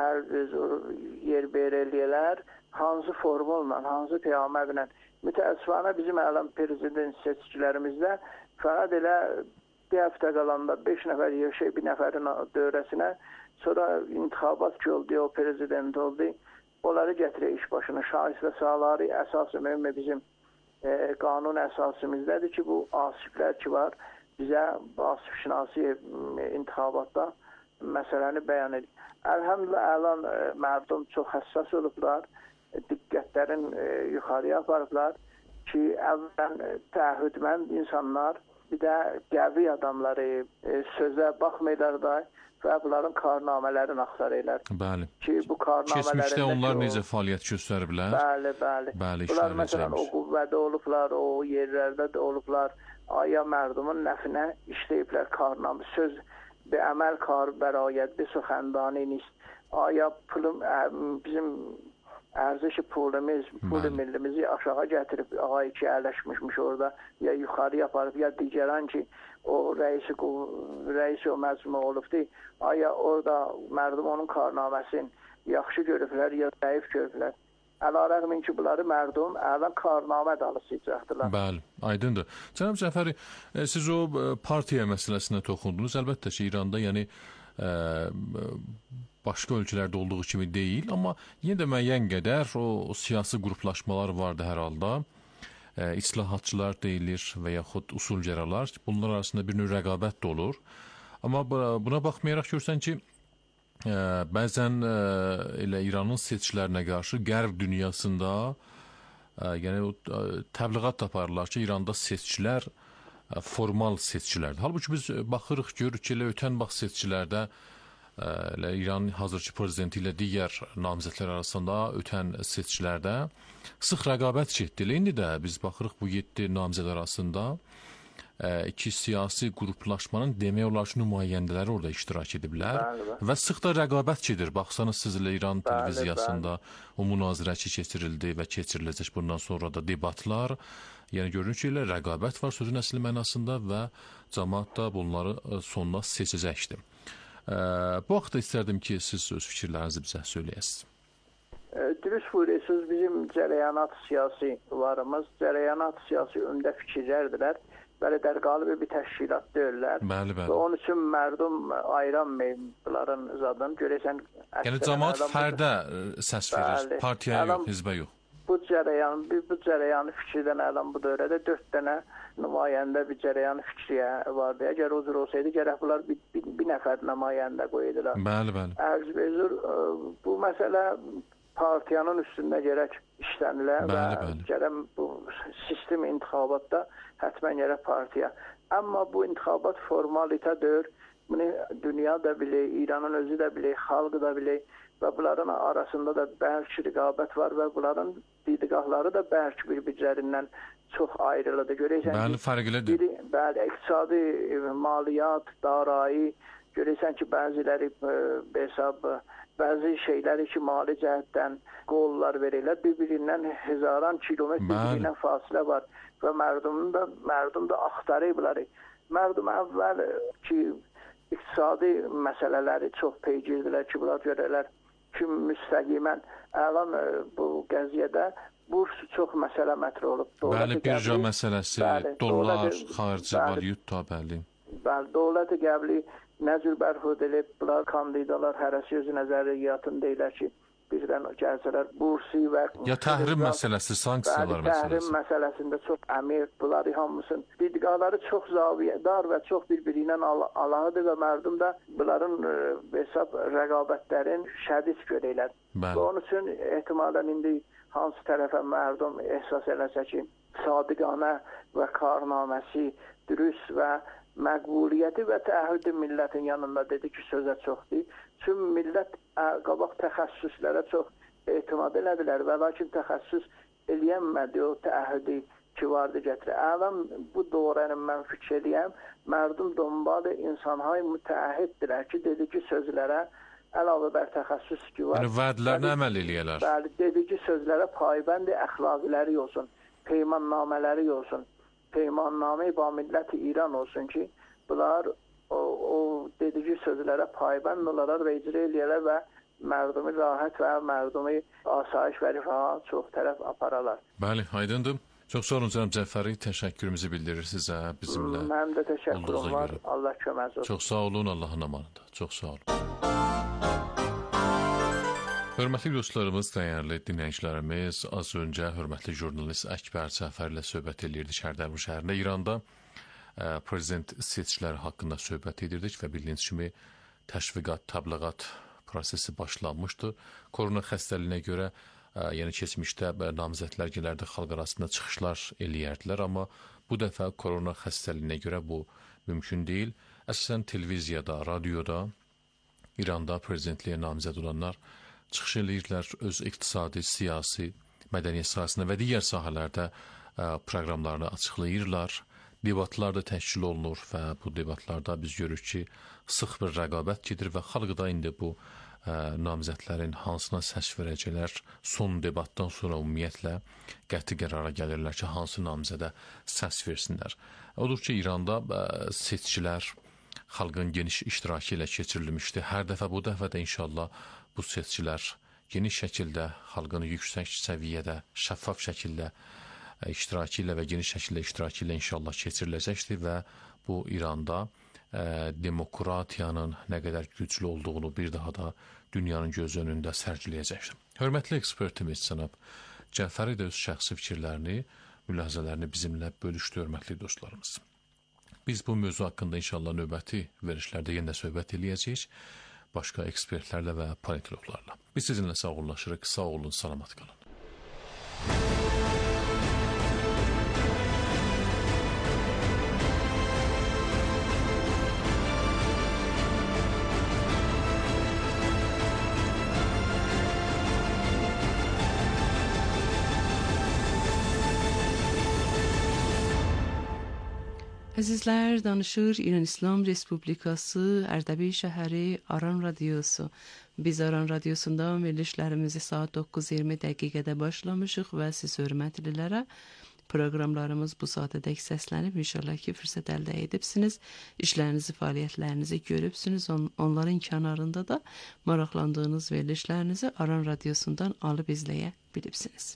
yer eləyələr, hansı formulla, hansı qiyamətlə. Mütəəssifanə bizim əlam prezident seçkilərimizdə fəqət elə bir həftə qalanda 5 nəfər yaşayıb, bir nəfərin dövrəsinə, sonra intihabat ki oldu, o prezident oldu, onları gətirək iş başına. Şahis və sahaları əsası mühüm bizim qanun əsasimizdədir ki, bu asiflər ki var, bizə asif şinasi intihabatda məsələni bəyan edir. Əlhəmdülillah, əlan mərdum çox həssas olublar, diqqətlərin yuxarıya aparıblar. ki, əvvələn təəhhüdmənd insanlar, bir də qəvi adamları sözə baxmayırlar da və bunların karnamələrini axtarırlar. Bəli. Ki, bu karnamələrində keçmişdə onlar necə fəaliyyət göstəriblər? Bəli. Bunlar məsələn o qüvvədə olublar, o yerlərdə də olublar. Aya mərdumun nəfinə işləyiblər karnamə. Söz bir əməl kar bərayət, bir suxəndani nist. Aya bizim ərziş pulumuz, pul millimizi aşağı gətirib, ağay ki, əyləşmişmiş orada, ya yuxarı yaparıb, ya digərən ki, o rəisi o məcmu olubdur. Aya orada mərdum onun karnaməsini yaxşı görüblər, ya zəif görüblər. Əlarəğmin ki, bunları mərdum ələn karnamə dalısıcaqdılar. Bəli, aydındır. Cənab Cəfəri, siz o partiya məsələsinə toxundunuz. Əlbəttə ki, İranda, yəni başqa ölkələrdə olduğu kimi deyil, amma yenə də müəyyən qədər o siyasi qruplaşmalar vardı hər halda. İslahatçılar deyilir və yaxud usulgəralar. Bunlar arasında bir növ rəqabət də olur. Amma buna baxmayaraq görsən ki, bəzən elə İranın seçkilərinə qarşı qərb dünyasında yəni təbliğat aparırlar ki, İranda seçkilər formal seçkilərdir. Halbuki biz baxırıq, görürük ki, elə ötən vaxt seçkilərdə İranın hazırki prezidenti ilə digər namizədlər arasında ötən seçkilərdə sıx rəqabət getdi. İndi də biz baxırıq bu 7 namizəd arasında iki siyasi qruplaşmanın demək olar ki, nümayəndələri orada iştirak ediblər və sıx da rəqabət gedir. Baxsanız siz ilə İran televiziyasında o münazirə ki, keçirildi və keçiriləcək bundan sonra da debatlar. Yəni görünür ki, elə rəqabət var sözün əsli mənasında və cəmaət da bunları sonuna seçəcəkdir. Bu vaxtda istərdim ki, siz öz fikirlərinizi bizə söyləyəsiniz. Dürüst buyuruyorsunuz, bizim cərəyanat siyasi varımız, cərəyanat siyasi öndə fikirlərdirlər. Belə dərqalı bir təşkilat deyirlər. Bəli. Və onun üçün mərdum ayıranmayıb bunların zadını. Görəsən, yəni cəmaət fərdə səs verir, partiyaya yox, hizbə yox. Bu cərəyanı fikirdən ələn bu dövrədə 4 dənə nümayəndə bir cərəyanı fikriyə vardı. Əgər o cür olsaydı, gərək bunlar bir nəfər nümayəndə qoydular. Bəli. Ərz bezur, bu məsələ partiyanın üstündə gərək işlənilər və gərək bu sistem intixabatda hətmən gərək partiya. Amma bu intixabat formalitədir. Bunu dünya da bilir, İranın özü də bilir, xalqı da bilir və bunların arasında da bərk rəqabət var və bunların didgahları da bərk bir-birlərindən çox ayrılıdır. Görürsən ki, fərqlidir. Bəli, iqtisadi, maliyyat, darai, görürsən ki, bəziləri bəzi şeyləri ki, mali cəhətdən qollar verirlər, bir-birindən hezaran kilometr bir-birindən fasilə var və mərdum da axtarır bunları. Mərdum əvvəl ki, iqtisadi məsələləri çox peygirdilər ki, bunlar görərlər ki, müstəqimən əlan bu qəziyyədə burs çox məsələ mətr olub. Bəli, birja məsələsi, dollar, xarici valyuta, bəli. Bəli, dövlət qəbli nə cür bərxud edib, bunlar kandidalar hərəsi öz nəzəriyyatını deyilər ki, bizdən gəlsələr bursi və... Ya təhrim məsələsi, sanksiyalar məsələsi. Təhrim məsələsində çox əmir, bunları hamısın. Didqaları çox zaviyədar və çox bir-biriyle alahıdır və mərdum da bunların hesab rəqabətlərin şədid görəylər. Onun üçün ehtimalən indi hansı tərəfə mərdum ehsas eləsə ki, sadiqanə və karnaməsi, dürüst və məqbuliyyəti və təəhhüdü millətin yanında dedi ki, sözə çoxdur. Çünki millət qabaq təxəssüslərə çox etimad elədilər və lakin təxəssüs eləyənmədi o təəhhüdü ki, vardı gətirə. Ələm bu doğranın mən fikir edəyəm, mərdum donbalı insanhay mütəəhhiddirlər ki, dedi ki, sözlərə əlavə bər təxəssüs ki var. Yəni, vədlərinə əməl eləyələr. Bəli, dedi ki, sözlərə paybəndi əxlaqiləri olsun, peymannamələri olsun. Peymanname ba milləti İran olsun ki, bunlar o dedici sözlərə paybənd olarlar və icra eləyərlər və mərdumi rahat və mərdumi asayiş və rifaha çox tərəf aparalar. Bəli, aydındır. Çox sağ olun cənab Cəfəri, təşəkkürümüzü bildirir sizə, bizimlə. Mənim də təşəkkürüm var. Allah köməz olsun. Çox sağ olun, Allahın amanında. Çox sağ olun. Hörmətli dostlarımız, dəyərli dinləyicilərimiz, az öncə hörmətli jurnalist Əkbər Cəfər ilə söhbət edirdik Şərdəbur şəhərində. İranda prezident seçkiləri haqqında söhbət edirdik və bildiyiniz kimi təşviqat, təbliğat prosesi başlanmışdı. Korona xəstəliyinə görə Yəni keçmişdə namizədlər gələrdi, xalq arasında çıxışlar eləyərdilər, amma bu dəfə korona xəstəliyinə görə bu mümkün deyil. Əsasən televiziyada, radioda İranda prezidentliyə namizəd olanlar çıxış eləyirlər, öz iqtisadi, siyasi, mədəniyyət sahəsində və digər sahələrdə proqramlarını açıqlayırlar. Debatlar da təşkil olunur və bu debatlarda biz görürük ki, sıx bir rəqabət gedir və xalq da indi bu namizədlərin hansına səs verəcəklər, son debatdan sonra ümumiyyətlə qəti qərara gəlirlər ki, hansı namizədə səs versinlər. Odur ki, İranda seçkilər xalqın geniş iştirakı ilə keçirilmişdi. Hər dəfə bu dəfə də inşallah bu seçkilər geniş şəkildə, xalqın yüksək səviyyədə, şəffaf şəkildə iştirakı ilə və geniş şəkildə iştirakı ilə inşallah keçiriləcəkdir və bu İranda demokratiyanın nə qədər güclü olduğunu bir daha da dünyanın göz önündə sərgiləyəcəkdir. Hörmətli ekspertimiz cənab Cəfəri də öz şəxsi fikirlərini, mülahizələrini bizimlə bölüşdü, hörmətli dostlarımız. Biz bu mövzu haqqında inşallah növbəti verişlərdə yenə söhbət eləyəcəyik, başqa ekspertlərlə və politologlarla. Biz sizinlə sağollaşırıq, sağ olun, salamat qalın. Əzizlər, danışır İran İslam Respublikası Ərdəbil şəhəri Aran Radiosu. Biz Aran Radiosunda verilişlərimizi saat 9:20 dəqiqədə başlamışıq və siz hörmətlilərə proqramlarımız bu saatədək səslənib. İnşallah ki, fürsət əldə edibsiniz, işlərinizi, fəaliyyətlərinizi görübsünüz. Onların kənarında da maraqlandığınız verilişlərinizi Aran Radiosundan alıb izləyə bilibsiniz.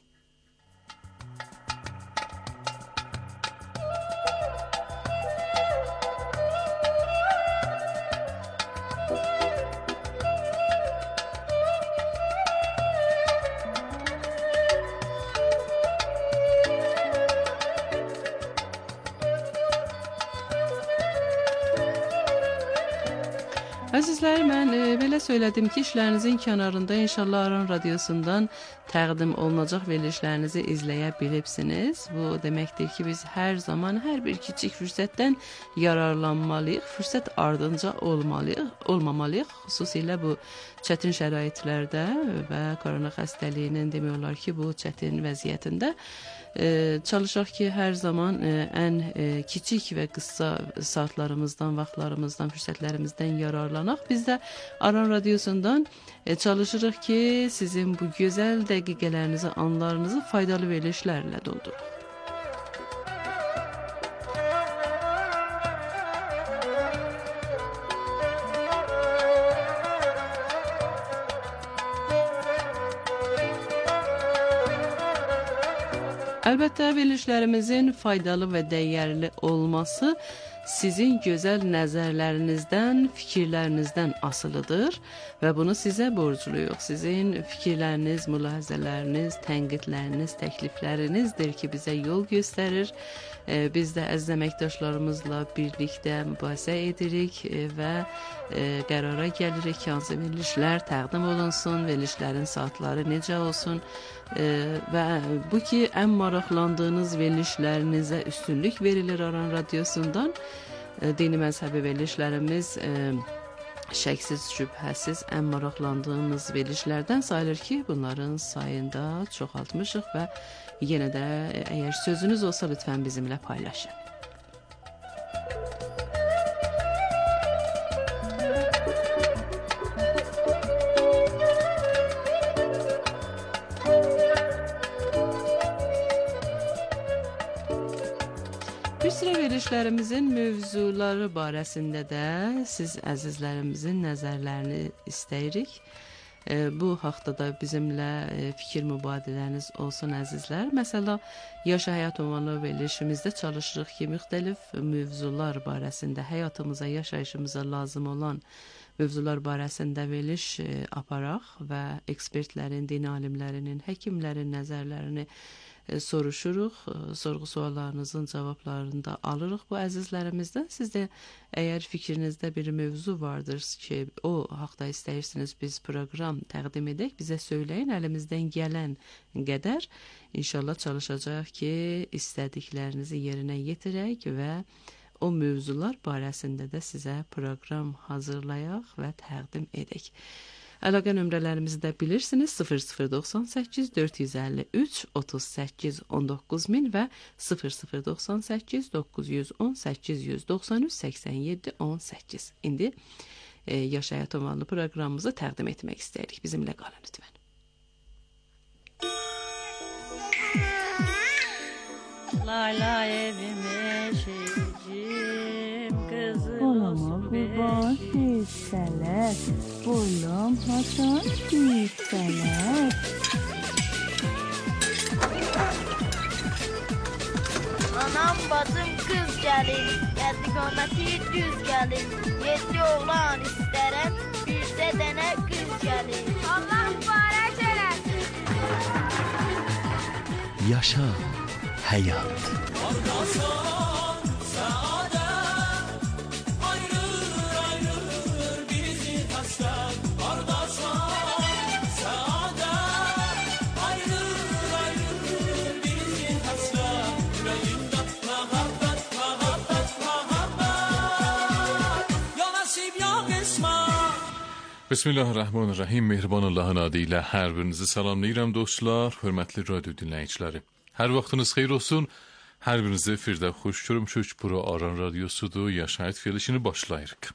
Əzizlər, mən belə söylədim ki, işlərinizin kənarında inşallah Aran Radiosundan təqdim olunacaq verilişlərinizi izləyə bilibsiniz. Bu deməkdir ki, biz hər zaman hər bir kiçik fürsətdən yararlanmalıyıq, fürsət ardınca olmamalıyıq. Xüsusilə bu çətin şəraitlərdə və korona xəstəliyinin demək olar ki, bu çətin vəziyyətində çalışaq ki, hər zaman ən kiçik və qısa saatlarımızdan, vaxtlarımızdan, fürsətlərimizdən yararlanaq. Biz də Aran Radiosundan çalışırıq ki, sizin bu gözəl dəqiqələrinizi, anlarınızı faydalı verilişlərlə dolduruq. Əlbəttə, verilişlərimizin faydalı və dəyərli olması sizin gözəl nəzərlərinizdən, fikirlərinizdən asılıdır və bunu sizə borcluyuq. Sizin fikirləriniz, mülahizələriniz, tənqidləriniz, təkliflərinizdir ki, bizə yol göstərir. Biz də əziz əməkdaşlarımızla birlikdə mübahisə edirik və qərara gəlirik ki, hansı verilişlər təqdim olunsun, verilişlərin saatları necə olsun və bu ki, ən maraqlandığınız verilişlərinizə üstünlük verilir Aran Radiosundan. Dini məzhəbi verilişlərimiz şəksiz, şübhəsiz ən maraqlandığınız verilişlərdən sayılır ki, bunların sayında çoxaltmışıq və yenə də əgər sözünüz olsa lütfən bizimlə paylaşın. Bir sıra verilişlərimizin mövzuları barəsində də siz əzizlərimizin nəzərlərini istəyirik. Bu haqda da bizimlə fikir mübadilələriniz olsun əzizlər. Məsələn, Yaşa Həyat ünvanlı verilişimizdə çalışırıq ki, müxtəlif mövzular barəsində həyatımıza, yaşayışımıza lazım olan mövzular barəsində veriliş aparaq və ekspertlərin, din alimlərinin, həkimlərin nəzərlərini soruşuruq, sorğu suallarınızın cavablarını da alırıq bu əzizlərimizdən. Siz də əgər fikrinizdə bir mövzu vardır ki, o haqda istəyirsiniz biz proqram təqdim edək, bizə söyləyin, əlimizdən gələn qədər inşallah çalışacaq ki, istədiklərinizi yerinə yetirək və o mövzular barəsində də sizə proqram hazırlayaq və təqdim edək. Əlaqə nömrələrimizi də bilirsiniz 0098 453 38 19000 və 0098 910 893 87 18. İndi Yaşayat ünvanlı proqramımızı təqdim etmək istəyirik. Bizimlə qalın lütfən. Layla evime şeycim kızım olsun kurban hisseler Boylum hasan hisseler Anam bacım kız gelin Geldi qamati düz gelin 7 oğlan isterem Bir de dene kız gelin Allah mübarək eləsin Yaşa hayat. Bismillahirrahmanirrahim. Mehriban Allahın adı ilə hər birinizi salamlayıram dostlar, hörmətli radio dinləyiciləri. Hər vaxtınız xeyir olsun. Hər birinizi efirdə xoş görmüşük. Bura Aran Radyosudur. Yaşayat verilişini başlayırıq.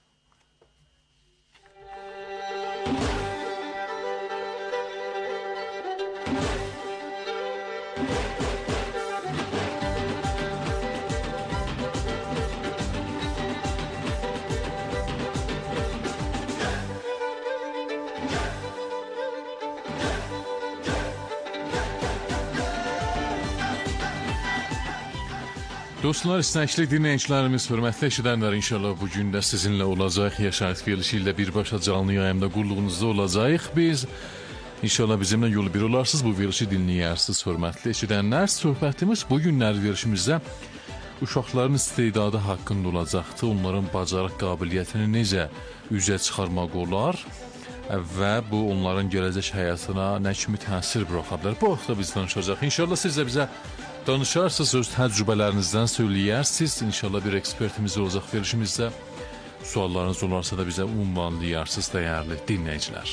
Dostlar, istəkli dinləyicilərimiz, hörmətli eşidənlər, inşallah bugün də sizinlə olacaq. Yaşayat verilişi ilə birbaşa canlı yayımda qulluğunuzda olacaq. Biz inşallah bizimlə yolu bir olarsınız, bu verilişi dinləyərsiniz, hörmətli eşidənlər. Söhbətimiz bugünlər verilişimizdə uşaqların istedadı haqqında olacaqdır. Onların bacarıq qabiliyyətini necə üzə çıxarmaq olar və bu onların gələcək həyatına nə kimi təsir buraxa bilər. Bu haqda biz danışacaq. İnşallah siz də bizə danışarsınız, öz təcrübələrinizdən söyləyərsiniz. İnşallah bir ekspertimiz olacaq verilişimizdə. Suallarınız olarsa da bizə ünvanlayarsınız dəyərli dinləyicilər.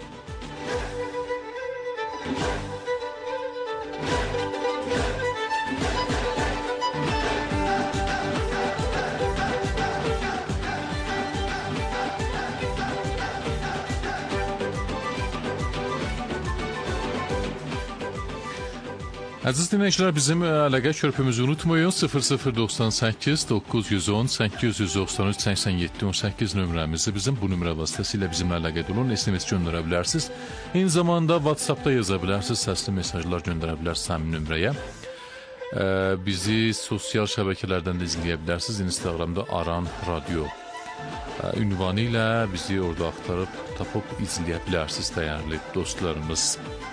Əziz dinləyicilər, bizim əlaqə körpümüzü unutmayın. 0098 910 893 87 18 nömrəmizi bizim bu nömrə vasitəsilə bizimlə əlaqə olun. SMS göndərə bilərsiniz. Eyni zamanda WhatsApp-da yaza bilərsiniz. Səsli mesajlar göndərə bilərsiniz həmin nömrəyə. Bizi sosial şəbəkələrdən də izləyə bilərsiniz. Instagramda Aran Radio ünvanı ilə bizi orada axtarıb tapıb izləyə bilərsiniz dəyərli dostlarımız.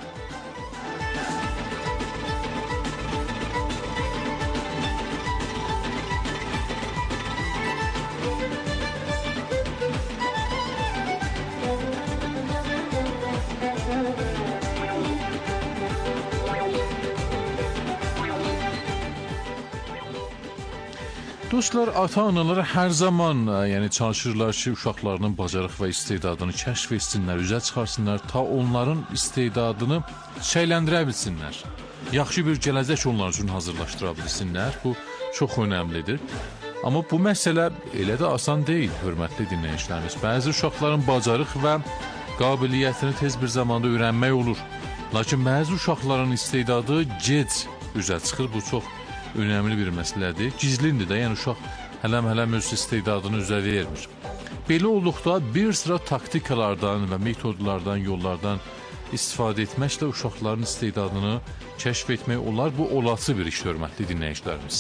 Dostlar, ata-analar hər zaman çalışırlar ki, uşaqlarının bacarıq və istedadını kəşf etsinlər, üzə çıxarsınlar, ta onların istedadını çəyləndirə bilsinlər. Yaxşı bir gələcək onlar üçün hazırlaşdıra bilsinlər. Bu çox önəmlidir. Amma bu məsələ elə də asan deyil, hörmətli dinləyicilərimiz. Bəzi uşaqların bacarıq və qabiliyyətini tez bir zamanda öyrənmək olur. Lakin bəzi uşaqların istedadı gec üzə çıxır. Bu çox önəmli bir məsələdir. Gizlindir də, yəni uşaq hələm öz istedadını üzə vermir. Belə olduqda bir sıra taktikalardan və metodlardan, yollardan istifadə etməklə uşaqların istedadını kəşf etmək olar. Bu olası bir iş, hörmətli dinləyicilərimiz.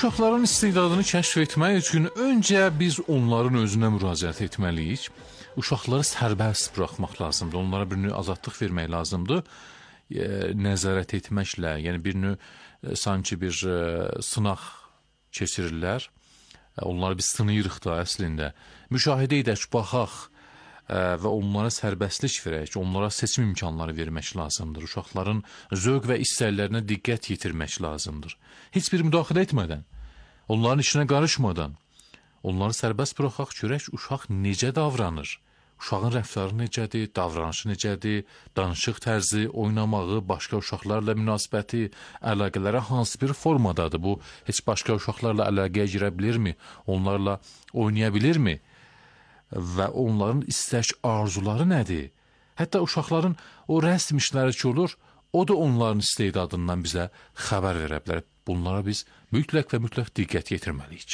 Uşaqların istedadını kəşf etmək üçün öncə biz onların özünə müraciət etməliyik. Uşaqları sərbəst buraxmaq lazımdır. Onlara bir növ azadlıq vermək lazımdır. Nəzarət etməklə, yəni bir növ sanki bir sınaq keçirirlər. Onları biz sınayırıq da əslində. Müşahidə edək, baxaq və onlara sərbəstlik verək, onlara seçim imkanları vermək lazımdır. Uşaqların zövq və istəklərinə diqqət yetirmək lazımdır. Heç bir müdaxilə etmədən, onların işinə qarışmadan, onları sərbəst buraxaq, görək uşaq necə davranır. Uşağın rəftarı necədir, davranışı necədir, danışıq tərzi, oynamağı, başqa uşaqlarla münasibəti, əlaqələrə hansı bir formadadır. Bu, heç başqa uşaqlarla əlaqəyə girə bilirmi? Onlarla oynaya bilirmi? Və onların istək arzuları nədir? Hətta uşaqların o rəsm işləri ki olur, o da onların istedadından bizə xəbər verə bilər. Bunlara biz mütləq və mütləq diqqət yetirməliyik.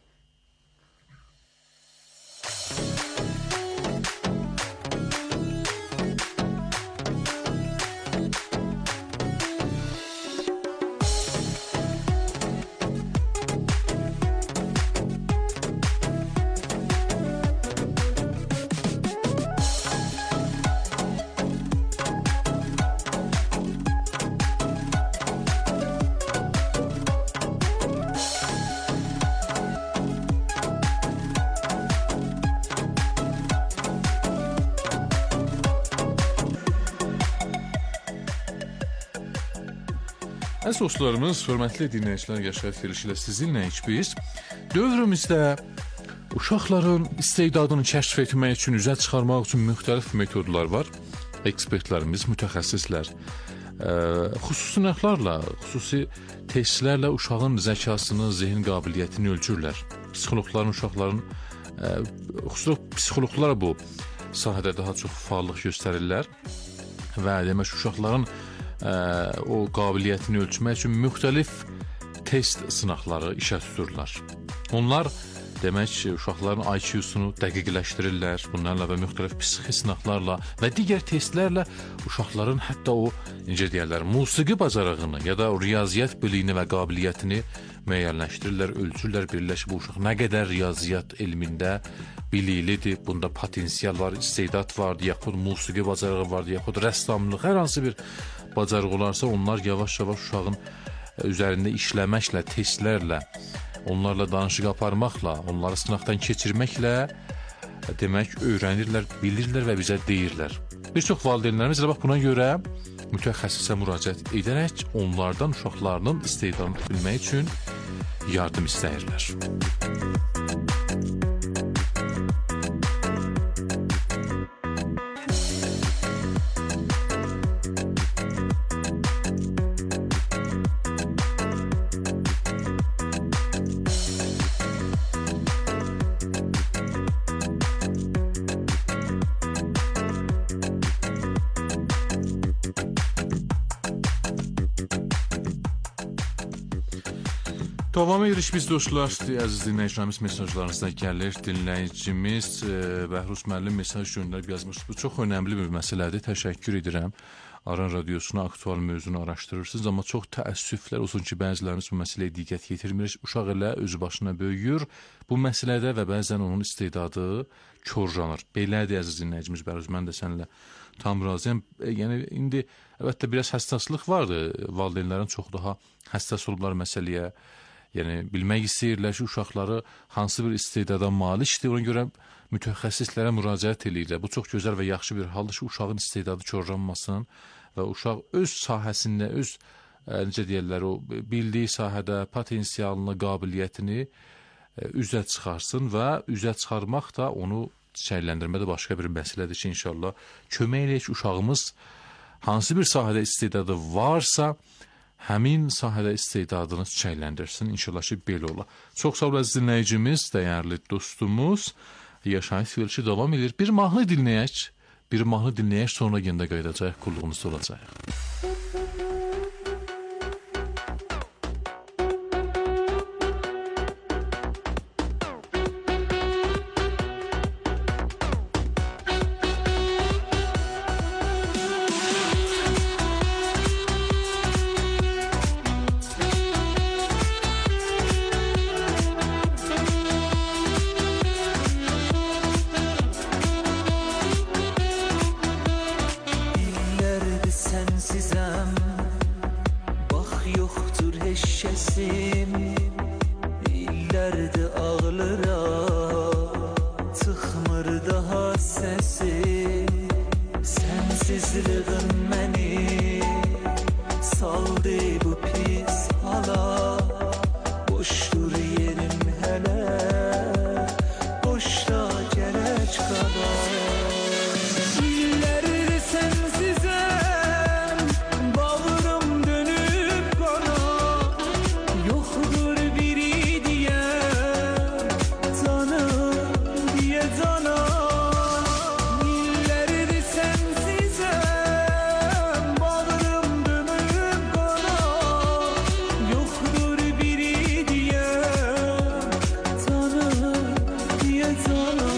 Əziz dostlarımız, hörmətli dinləyicilər, Yaşayış verilişi ilə sizinləyik biz. Dövrümüzdə uşaqların istedadını kəşf etmək üçün, üzə çıxarmaq üçün müxtəlif metodlar var. Ekspertlərimiz, mütəxəssislər xüsusi növlərlə, xüsusi testlərlə uşağın zəkasını, zehin qabiliyyətini ölçürlər. Psixoloqların, uşaqların, xüsusi psixoloqlar bu sahədə daha çox faallıq göstərirlər və demək uşaqların o qabiliyyətini ölçmək üçün müxtəlif test sınaqları işə tuturlar. Onlar demək uşaqların IQ-sunu dəqiqləşdirirlər. Bunlarla və müxtəlif psixi sınaqlarla və digər testlərlə uşaqların hətta o, necə deyərlər, musiqi bacarığını ya da riyaziyyat biliyini və qabiliyyətini müəyyənləşdirirlər, ölçürlər, bilirlər ki, bu uşaq nə qədər riyaziyyat elmində biliklidir, bunda potensial var, istedad var, yaxud musiqi bacarığı var, yaxud rəssamlıq, hər hansı bir bacarıq olarsa, onlar yavaş-yavaş uşağın üzərində işləməklə, testlərlə, onlarla danışıq aparmaqla, onları sınaqdan keçirməklə demək öyrənirlər, bilirlər və bizə deyirlər. Bir çox valideynlərimiz elə bax buna görə mütəxəssisə müraciət edərək onlardan uşaqlarının istedadını bilmək üçün yardım istəyirlər. Davam edirik biz dostlar, əziz dinləyicilərimiz mesajlarınızda gəlir. Dinləyicimiz Bəhruz müəllim mesaj göndərib yazmış. Bu çox önəmli bir məsələdir. Təşəkkür edirəm. Aran radiosuna aktual mövzunu araşdırırsınız, amma çox təəssüflər olsun ki, bəzilərimiz bu məsələyə diqqət yetirmirik. Uşaq elə özü başına böyüyür bu məsələdə və bəzən onun istedadı korlanır. Belədir əziz dinləyicimiz Bəhruz, mən də səninlə tam razıyam. Yəni indi əlbəttə biraz həssaslıq vardır. Valideynlərin çox daha həssas olublar məsələyə. Yəni, bilmək istəyirlər ki, uşaqları hansı bir istedada malikdir, ona görə mütəxəssislərə müraciət edirlər. Bu çox gözəl və yaxşı bir haldır ki, uşağın istedadı korlanmasın və uşaq öz sahəsində, öz, necə deyirlər, o bildiyi sahədə potensialını, qabiliyyətini üzə çıxarsın və üzə çıxarmaq da onu çiçəkləndirmədə başqa bir məsələdir ki, inşallah kömək eləyək uşağımız hansı bir sahədə istedadı varsa, həmin sahədə istedadını çiçəkləndirsin. İnşallah ki, belə ola. Çox sağ ol əziz dinləyicimiz, dəyərli dostumuz. Yaşayış verilişi davam edir. Bir mahnı dinləyək, sonra yenə qayıdacaq, qulluğunuzda olacaq. nəfəsim illərdir ağlıram, çıxmır daha səsim. Sensizliğin məni saldı bu pis hala. Boşdur yerim hələ, boşda gərək qalar. İllərdir sensizəm, bağrım dönüb qana. Yoxdur biri deyəm, canım deyə cana. İllərdir sensizəm, bağrım dönüb qana. Yoxdur biri deyəm, canım deyə cana.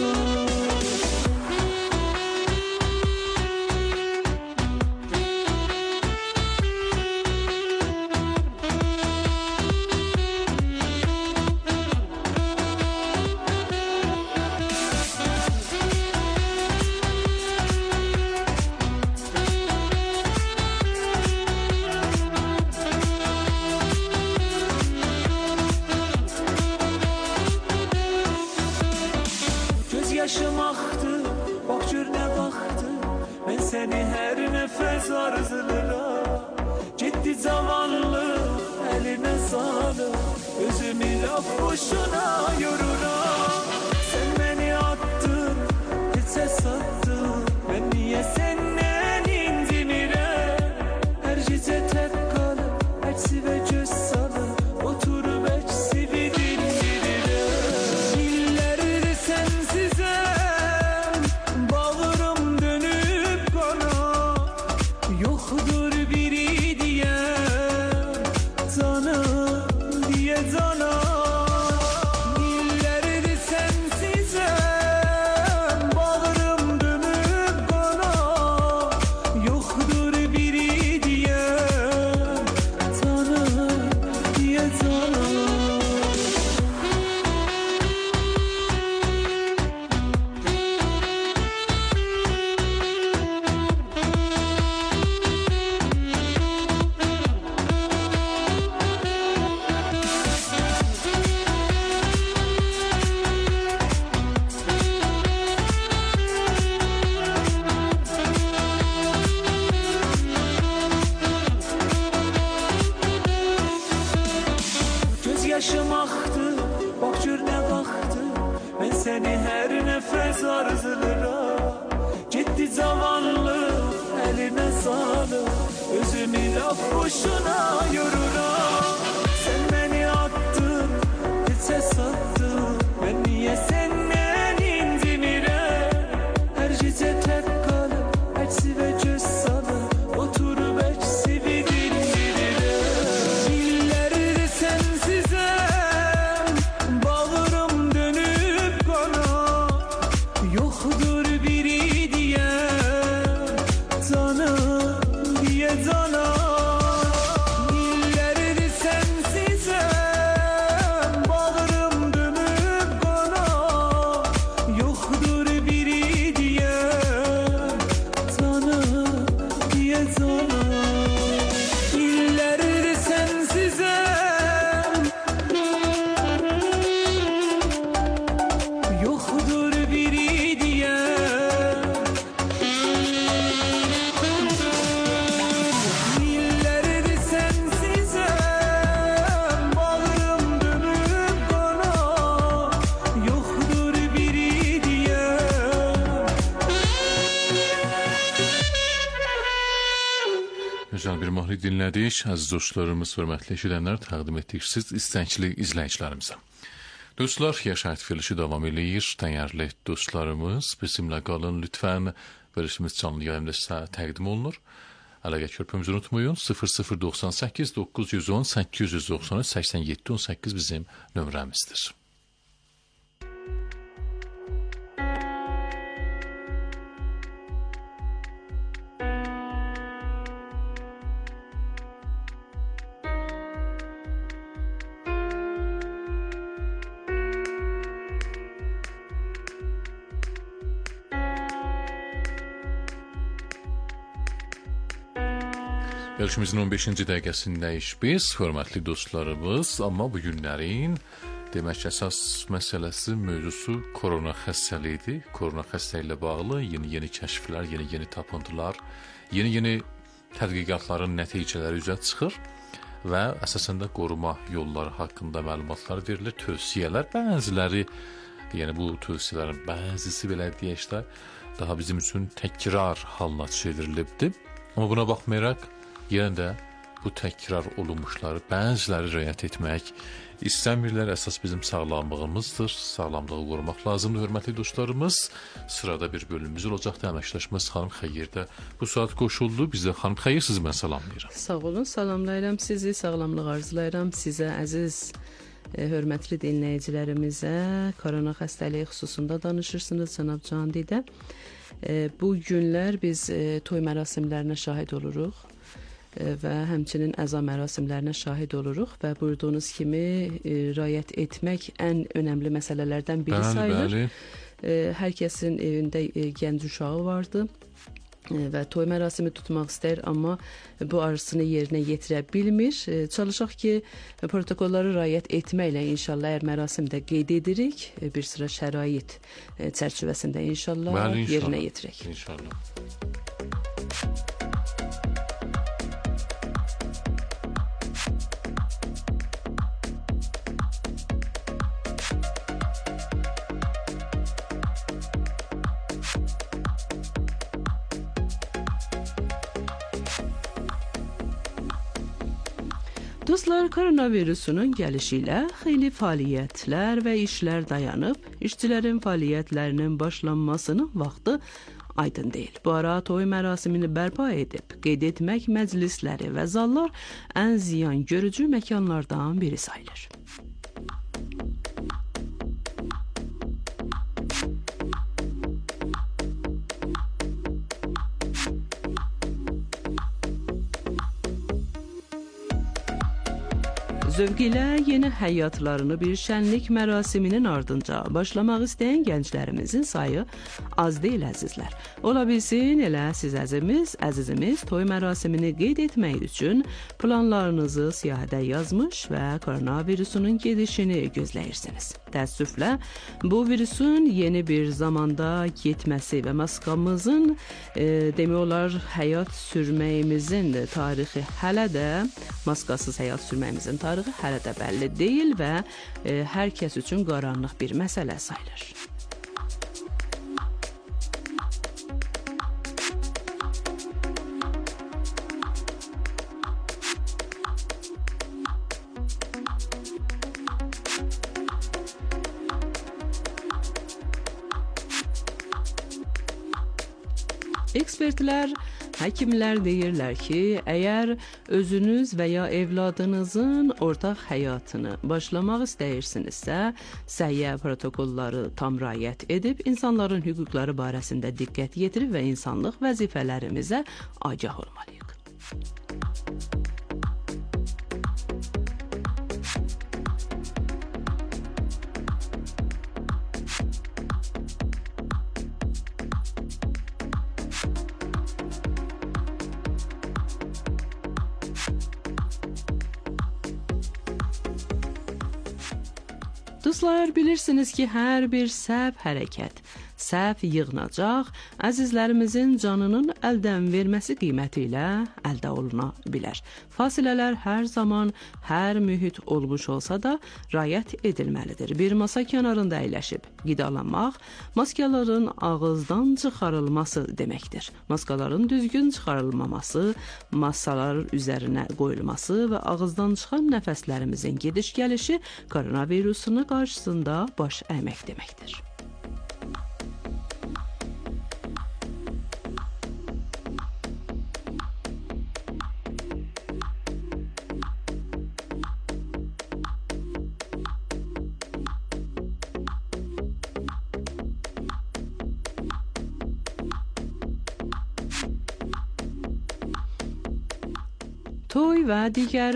Göz yaşım aktı, bak gör ne baktı. Ben seni her nefes arzularım. Ciddi zavallı eline sağlık. Özümü laf boşuna yoruram. Sen beni attın, hiçe sattın. Ben niye senden incinirem? Her gece tek kalıp, eksi ve göz salıp, oturup eksi bir dindirirem. İllerdir sensizem, bağrım dönüp kana. Yoktur biri diyem, canım diye cana. İllerdir sensizem, bağrım dönüp kana. Yoktur biri diyem, canım diye cana. Göz yaşım aktı, bak gör ne baktı. Ben seni her nefes arzularım. Ciddi zavallı eline sağlık. Özümü laf boşuna yoruram. Sen beni attın, hiçe sattın. Ben niye senden incinirem? Her gece tek kalıp, eksi ve göz salıp, oturup eksi bir dindirirem. İllerdir sensizem, bağrım dönüp kana. Yoktur biri diyem, canım diye cana. İllerdir sensizem, bağrım dönüp kana. Yoktur biri diyem, canım diye cana. İllerdir sensizem, yoktur biri diyem. İllerdir sensizem, bağrım dönüp kana. Yoktur biri diyem. Güzel bir mahnı dinledik. Aziz dostlarımız, hörmətli eşidənlər təqdim etdik siz istənkli izləyicilərimizə. Dostlar, yaşayət verilişi davam eləyir. Dəyərli dostlarımız, bizimlə qalın lütfən. Verilişimiz canlı yayımda sizə təqdim olunur. Əlaqə körpümüzü unutmayın. 0098 910 890 87 18 bizim nömrəmizdir. Verilişimizin 15-ci dəqiqəsindəyik biz, hörmətli dostlarımız, amma bu günlərin demək əsas məsələsi, mövzusu korona xəstəliyidir. Korona xəstəliyi ilə bağlı yeni kəşflər, yeni tapıntılar, yeni tədqiqatların nəticələri üzə çıxır və əsasən də qoruma yolları haqqında məlumatlar verilir, tövsiyələr, bəziləri, yəni bu tövsiyələrin bəzisi belə deyək də, daha bizim üçün təkrar halına çevrilibdir. Amma buna baxmayaraq, yenə də bu təkrar olunmuşları bəziləri riayət etmək istəmirlər. Əsas bizim sağlamlığımızdır. Sağlamlığı qorumaq lazımdır, hörmətli dostlarımız. Sırada bir bölümümüz olacaqdır. Əməkdaşımız xanım Xeyir də bu saat qoşuldu. Bizə xanım Xeyir, sizi mən salamlayıram. Sağ olun, salamlayıram sizi, sağlamlıq arzulayıram sizə, əziz hörmətli dinləyicilərimizə. Korona xəstəliyi xüsusunda danışırsınız cənab Candidə. Bu günlər biz toy mərasimlərinə şahid oluruq və həmçinin əza mərasimlərinə şahid oluruq və buyurduğunuz kimi riayət etmək ən önəmli məsələlərdən biri sayılır. Hər kəsin evində gənc uşağı vardı və toy mərasimi tutmaq istəyir, amma bu arzusunu yerinə yetirə bilmir. Çalışaq ki, protokolları riayət etməklə inşallah əgər mərasimdə qeyd edirik, bir sıra şərait çərçivəsində inşallah yerinə yetirək. İnşallah. Dostlar, koronavirusunun gəlişi ilə xeyli fəaliyyətlər və işlər dayanıb, işçilərin fəaliyyətlərinin başlanmasının vaxtı aydın deyil. Bu ara toy mərasimini bərpa edib, qeyd etmək məclisləri və zallar ən ziyan görücü məkanlardan biri sayılır. Zövq ilə yeni həyatlarını bir şənlik mərasiminin ardınca başlamaq istəyən gənclərimizin sayı az deyil, əzizlər. Ola bilsin, elə siz əzizimiz toy mərasimini qeyd etmək üçün planlarınızı siyahıda yazmış və koronavirusunun gedişini gözləyirsiniz. Təəssüflə, bu virusun yeni bir zamanda getməsi və maskamızın demək olar həyat sürməyimizin tarixi hələ də, maskasız həyat sürməyimizin tarixi hələ də bəlli deyil və hər kəs üçün qaranlıq bir məsələ sayılır. Ekspertlər, həkimlər deyirlər ki, əgər özünüz və ya evladınızın ortaq həyatını başlamaq istəyirsinizsə, səhiyyə protokolları tam riayət edib, insanların hüquqları barəsində diqqət yetirib və insanlıq vəzifələrimizə agah olmalıyıq. Dostlar, bilirsiniz ki, hər bir səhv hərəkət, səhv yığınacaq, əzizlərimizin canının əldən verməsi qiyməti ilə əldə oluna bilər. Fasilələr hər zaman, hər mühit olmuş olsa da riayət edilməlidir. Bir masa kənarında əyləşib qidalanmaq, maskaların ağızdan çıxarılması deməkdir. Maskaların düzgün çıxarılmaması, masalar üzərinə qoyulması və ağızdan çıxan nəfəslərimizin gediş-gəlişi koronavirusunu qarşısında baş əymək deməkdir. Toy və digər